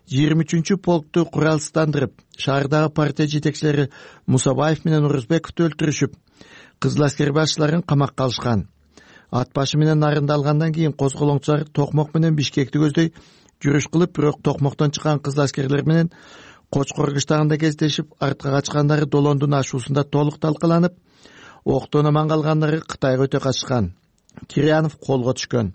Speaker 2: 23 полкту куралсыздандырып, шаардагы партия жетекчилери Мусабаев менен Орузбековду өлтүрүшүп, кызыл аскер башчыларын камакка алышкан. Ат башы менен Нарынды алгандан кийин козголоңчулар Токмок менен Бишкекти көздөй жүрүш кылып, бирок Токмоктон чыккан кызыл аскерлер менен Кочкор кыштагында кездешип, артка качкандары Долондун ашуусунда толук талкаланып, октон аман калгандары Кытайга өтө качышкан. Кирьянов колго түшкөн.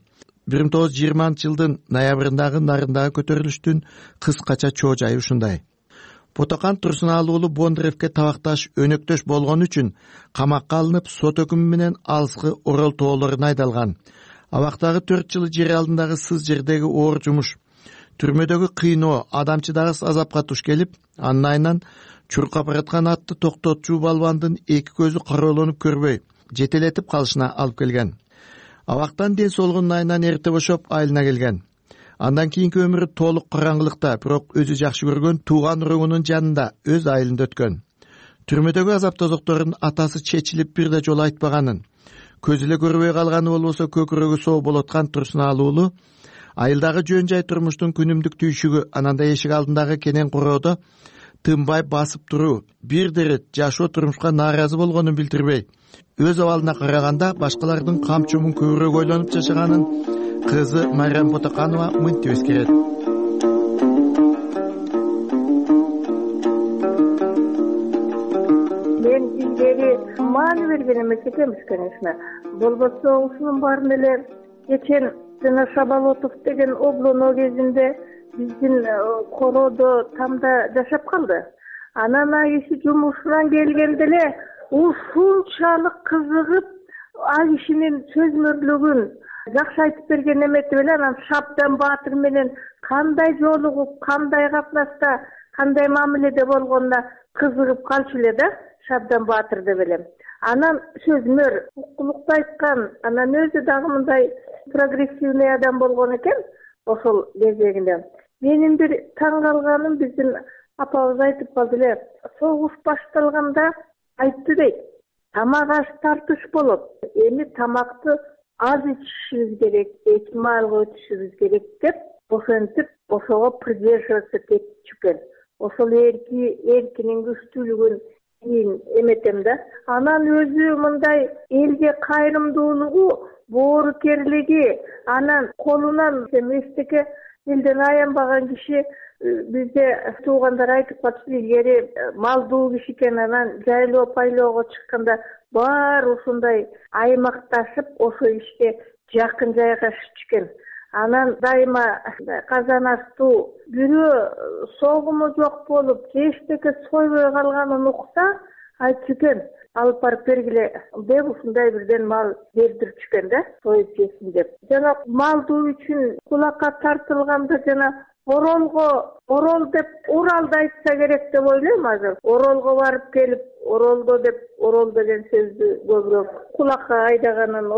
Speaker 2: 1920-жылдын ноябрындагы Нарындагы көтөрүлүштүн кыскача чоо жайы ушундай. Ботокан Турсунаалы уулу Бондаревке табакташ өнөктөш болгон үчүн камакка алынып, сот өкүмү менен алыскы Орол тоолоруна айдалган. Абактагы 4 жылы жер алдындагы сыз жердеги оор жумуш, түрмөдөгү кыйноо, адамчыдагы азапка туш келип, анын айынан чуркап бараткан атты токтотчу балбандын эки көзү кароолонуп көрбөй, жетелетип калышына алып келген. Абактан ден соолугунун айынан эрте бошоп айылына келген. Андан кийинки өмүрү толук караңгылыкта, бирок өзү жакшы көргөн тууган уруугунун жанында, өз айылында өткөн. Түрмөдөгү азап тозокторун атасы чечилип бир да жолу айтпаганын, көзү эле көрбөй калганы болбосо көкүрөгү соо болоткан Турсунаалы уулу айылдагы жөн жай турмуштун күнүмдүк түйшүгү, ананда эшик алдындагы кенен короодо тынбай басып туруу, бир дерет жашоо турмушка нааразы болгонун билдирбей, өз абалына караганда башкалардын камчумун көбүрөөк ойлонуп жашаганын кызы Майрам Ботоканова мынтип эскерет.
Speaker 3: Мен бизге маани берген эмес экенбиз, конечно. Болбосо ушунун баарын эле кечен жана Шабалотов деген облоно кезинде биздин короодо тамда жашап калды. Анан киши жумушунан келгенде эле ушунчалык кызыгып, кишинин сөзмөрлүгүн жакшы айтып берген эметип эле анан Шабдан Баатыр менен кандай жолугуп, кандай катнаста, кандай мамиледе болгонуна кызыгып калчу эле да, Шабдан Баатыр деп элем. Анан сөзмөр, укулукту айткан, анан өзү дагы мындай прогрессивный адам болгон экен ошол кезегинде. Менин бир таң калганым, биздин апабыз айтып калды эле, согуш башталганда айтты дейт, тамак аш тартыш болот, эми тамакты аз ичишибиз керек, этималга өтүшүбүз керек деп, ошентип ошого придерживаться кетчү экен. Ошол эркинин күчтүүлүгүн кийин эметем да. Анан өзү мындай элге кайрымдуулугу, боорукерлиги, анан колунан эчтеке элден аянбаган киши. Бизде туугандар айтып калчу, илгери малдуу киши экен, анан жайлоо пайлоого чыкканда баары ушундай аймакташып, ошо ишке жакын жайгашчу экен. Анан дайыма казан астуу, бирөө согуму жок болуп, эчтеке сойбой калганын укса, айтчу экен, алып барып бергиле деп ушундай бирден мал бердирчү экен да, союп жесин деп. Жана малдуу үчүн кулакка тартылганда жана Орол деп Уралды айтса керек деп ойлойм азыр. Оролго барып келип, Оролдо деп, Орол деген сөздү көбүрөөк кулакка айдаганын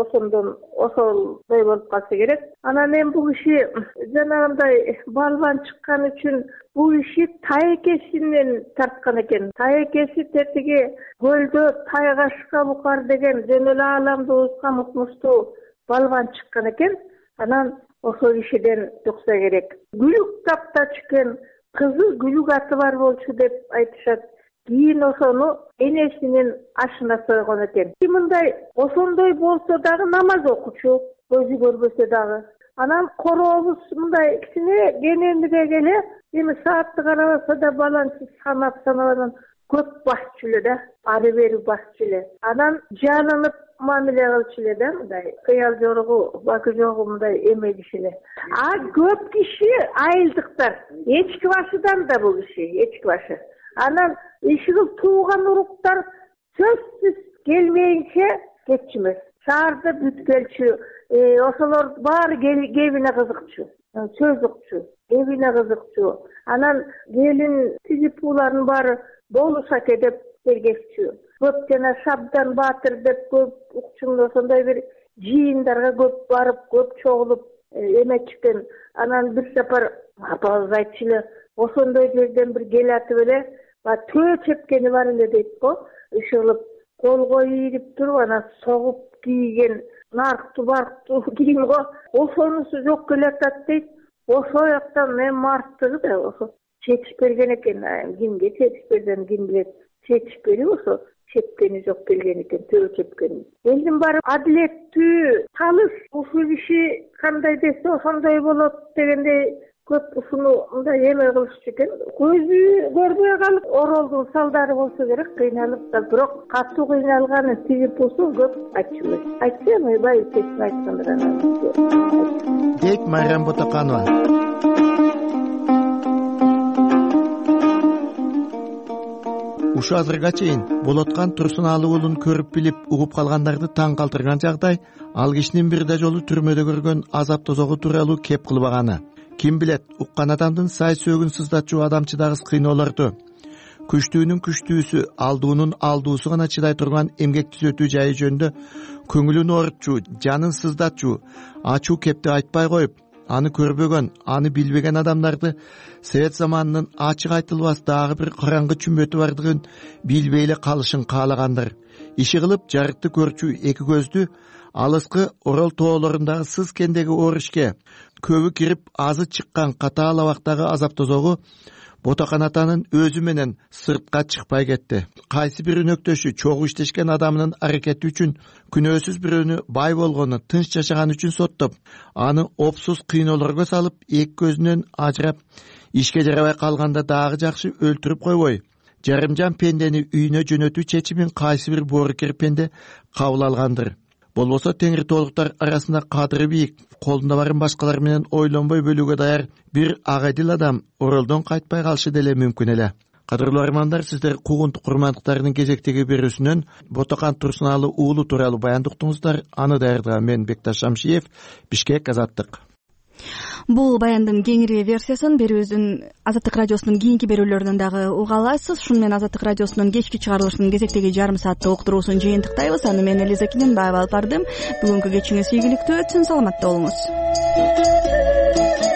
Speaker 3: ошолдой болуп калса керек. Анан эми бул киши жанагындай балбан чыккан үчүн бул иши тайекесинен тарткан экен. Тайекеси тетиги көлдө Тайгашка Букар деген жөн эле ааламды узган укмуштуу балбан чыккан экен. Анан ошол кишиден жукса керек. Гүлүк таптачу экен, кызы Гүлүк аты бар болчу деп айтышат. Кийин ошону энесинин ашына сойгон экен. Мындай ошондой болсо дагы намаз окучу, көзү көрбөсө дагы. Анан корообуз мындай кичине кенендирээк эле, эми саатты карабаса да баланчы санабадан көп басчу эле да, ары бери басчу эле. Анан жанынып мамиле кылчу эле да, мындай кыял жорогу, бакы жогу мындай эме киши эле. Көп киши айылдыктар, эчки башыдан да бул киши, эчки башы. Анан ишигил тууган уруктар сөзсүз келмейинче кетчү эмес. Шаарда бүт келчү, ошолор баары кебине кызыкчу, сөз укчу, кебине кызыкчу. Анан келин тизипууларын баары болушаке деп тергешчү. Көп жана Шабдан Баатыр деп көп укчумун, ошондой бир жыйындарга көп барып, көп чогулуп эметчү экен. Анан бир сапар апабыз айтчу эле, ошондой жерден бир келатып эле, төө чепкени бар эле дейт го, ишылып колго ийирип туруп, анан согуп кийген нарктуу барктуу кийим го, ошонусу жок келатат дейт. Ошол жактан эми артыгы да ошо чечип берген экен. Кимге чечип берген, ким билет. Чечип берип ошо чепкени жок келген экен, төө чепкени. Элдин баары адилеттүү, талыш, ушул киши кандай десе ошондой болот дегендей көп ушуну мындай эме кылышчу экен. Көзү көрбөй калып, Оролдун салдары болсо керек, кыйналып да, бирок катуу кыйналганын тизипусу көп айтчу эмес. Айтса эми бай чечип айткандар анан.
Speaker 2: Дейт Майрам Ботоканова. Ушу азырга чейин болоткан Турсунаалы уулун көрүп билип, угуп калгандарды таң калтырган жагдай, ал кишинин бир да жолу түрмөдө көргөн азап тозогу тууралуу кеп кылбаганы. Ким билет, уккан адамдын сай сөөгүн сыздатчу адамчы дагы кыйноолорду. күчтүүнүн күчтүүсү, алдуунун алдуусу гана чыдай турган эмгек түзөтүү жайы жөнүндө көңүлүн оорутчу, жанын сыздатчу, ачуу кепти айтпай коюп, аны көрбөгөн, аны билбеген адамдарды совет заманынын ачык айтылбас дагы бир караңгы чүмбөтү бардыгын билбей эле калышын каалагандыр. Иши кылып жарыкты көрчү эки көздү алыскы Орол тоолорундагы сыз кендеги оор ишке көбү кирип азы чыккан катаал абактагы азап тозогу Ботакан атанын өзү менен сыртка чыкпай кетти. Кайсы бир өнөктөшү чогуу иштешкен адамынын аракети үчүн күнөөсүз бирөөнү бай болгону, тынч жашаганы үчүн соттоп, аны опсуз кыйноолорго салып, эки көзүнөн ажырап, ишке жарабай калганда дагы жакшы өлтүрүп койбой, жарымжан пендени үйүнө жөнөтүү чечимин кайсы бир боорукер пенде кабыл алгандыр. Болбосо теңир тоолуктар арасында кадыры бийик, колунда барын башкалар менен ойлонбой бөлүүгө даяр бир акыдил адам Оролдон кайтпай калышы деле мүмкүн эле. Кадырлуу армандар, сиздер Куугунтук курмандыктарынын кезектеги берүүсүнөн Ботакан Турсунаалы уулу тууралуу баян уктуңуздар. Аны даярдаган мен Бекташ Шамшиев, Бишкек, Азаттык.
Speaker 1: Бул баяндын кеңири версиясын берүүбүздүн Азаттык радиосунун кийинки берүүлөрүнөн дагы уга аласыз. Шуну менен Азаттык радиосунун кечки чыгарылышынын кезектеги жарым сааттык уктуруусун жыйынтыктайбыз. Аны мен Элиза Кененбаева алып бардым. Бүгүнкү кечиңиз ийгиликтүү өтсүн, саламатта болуңуз.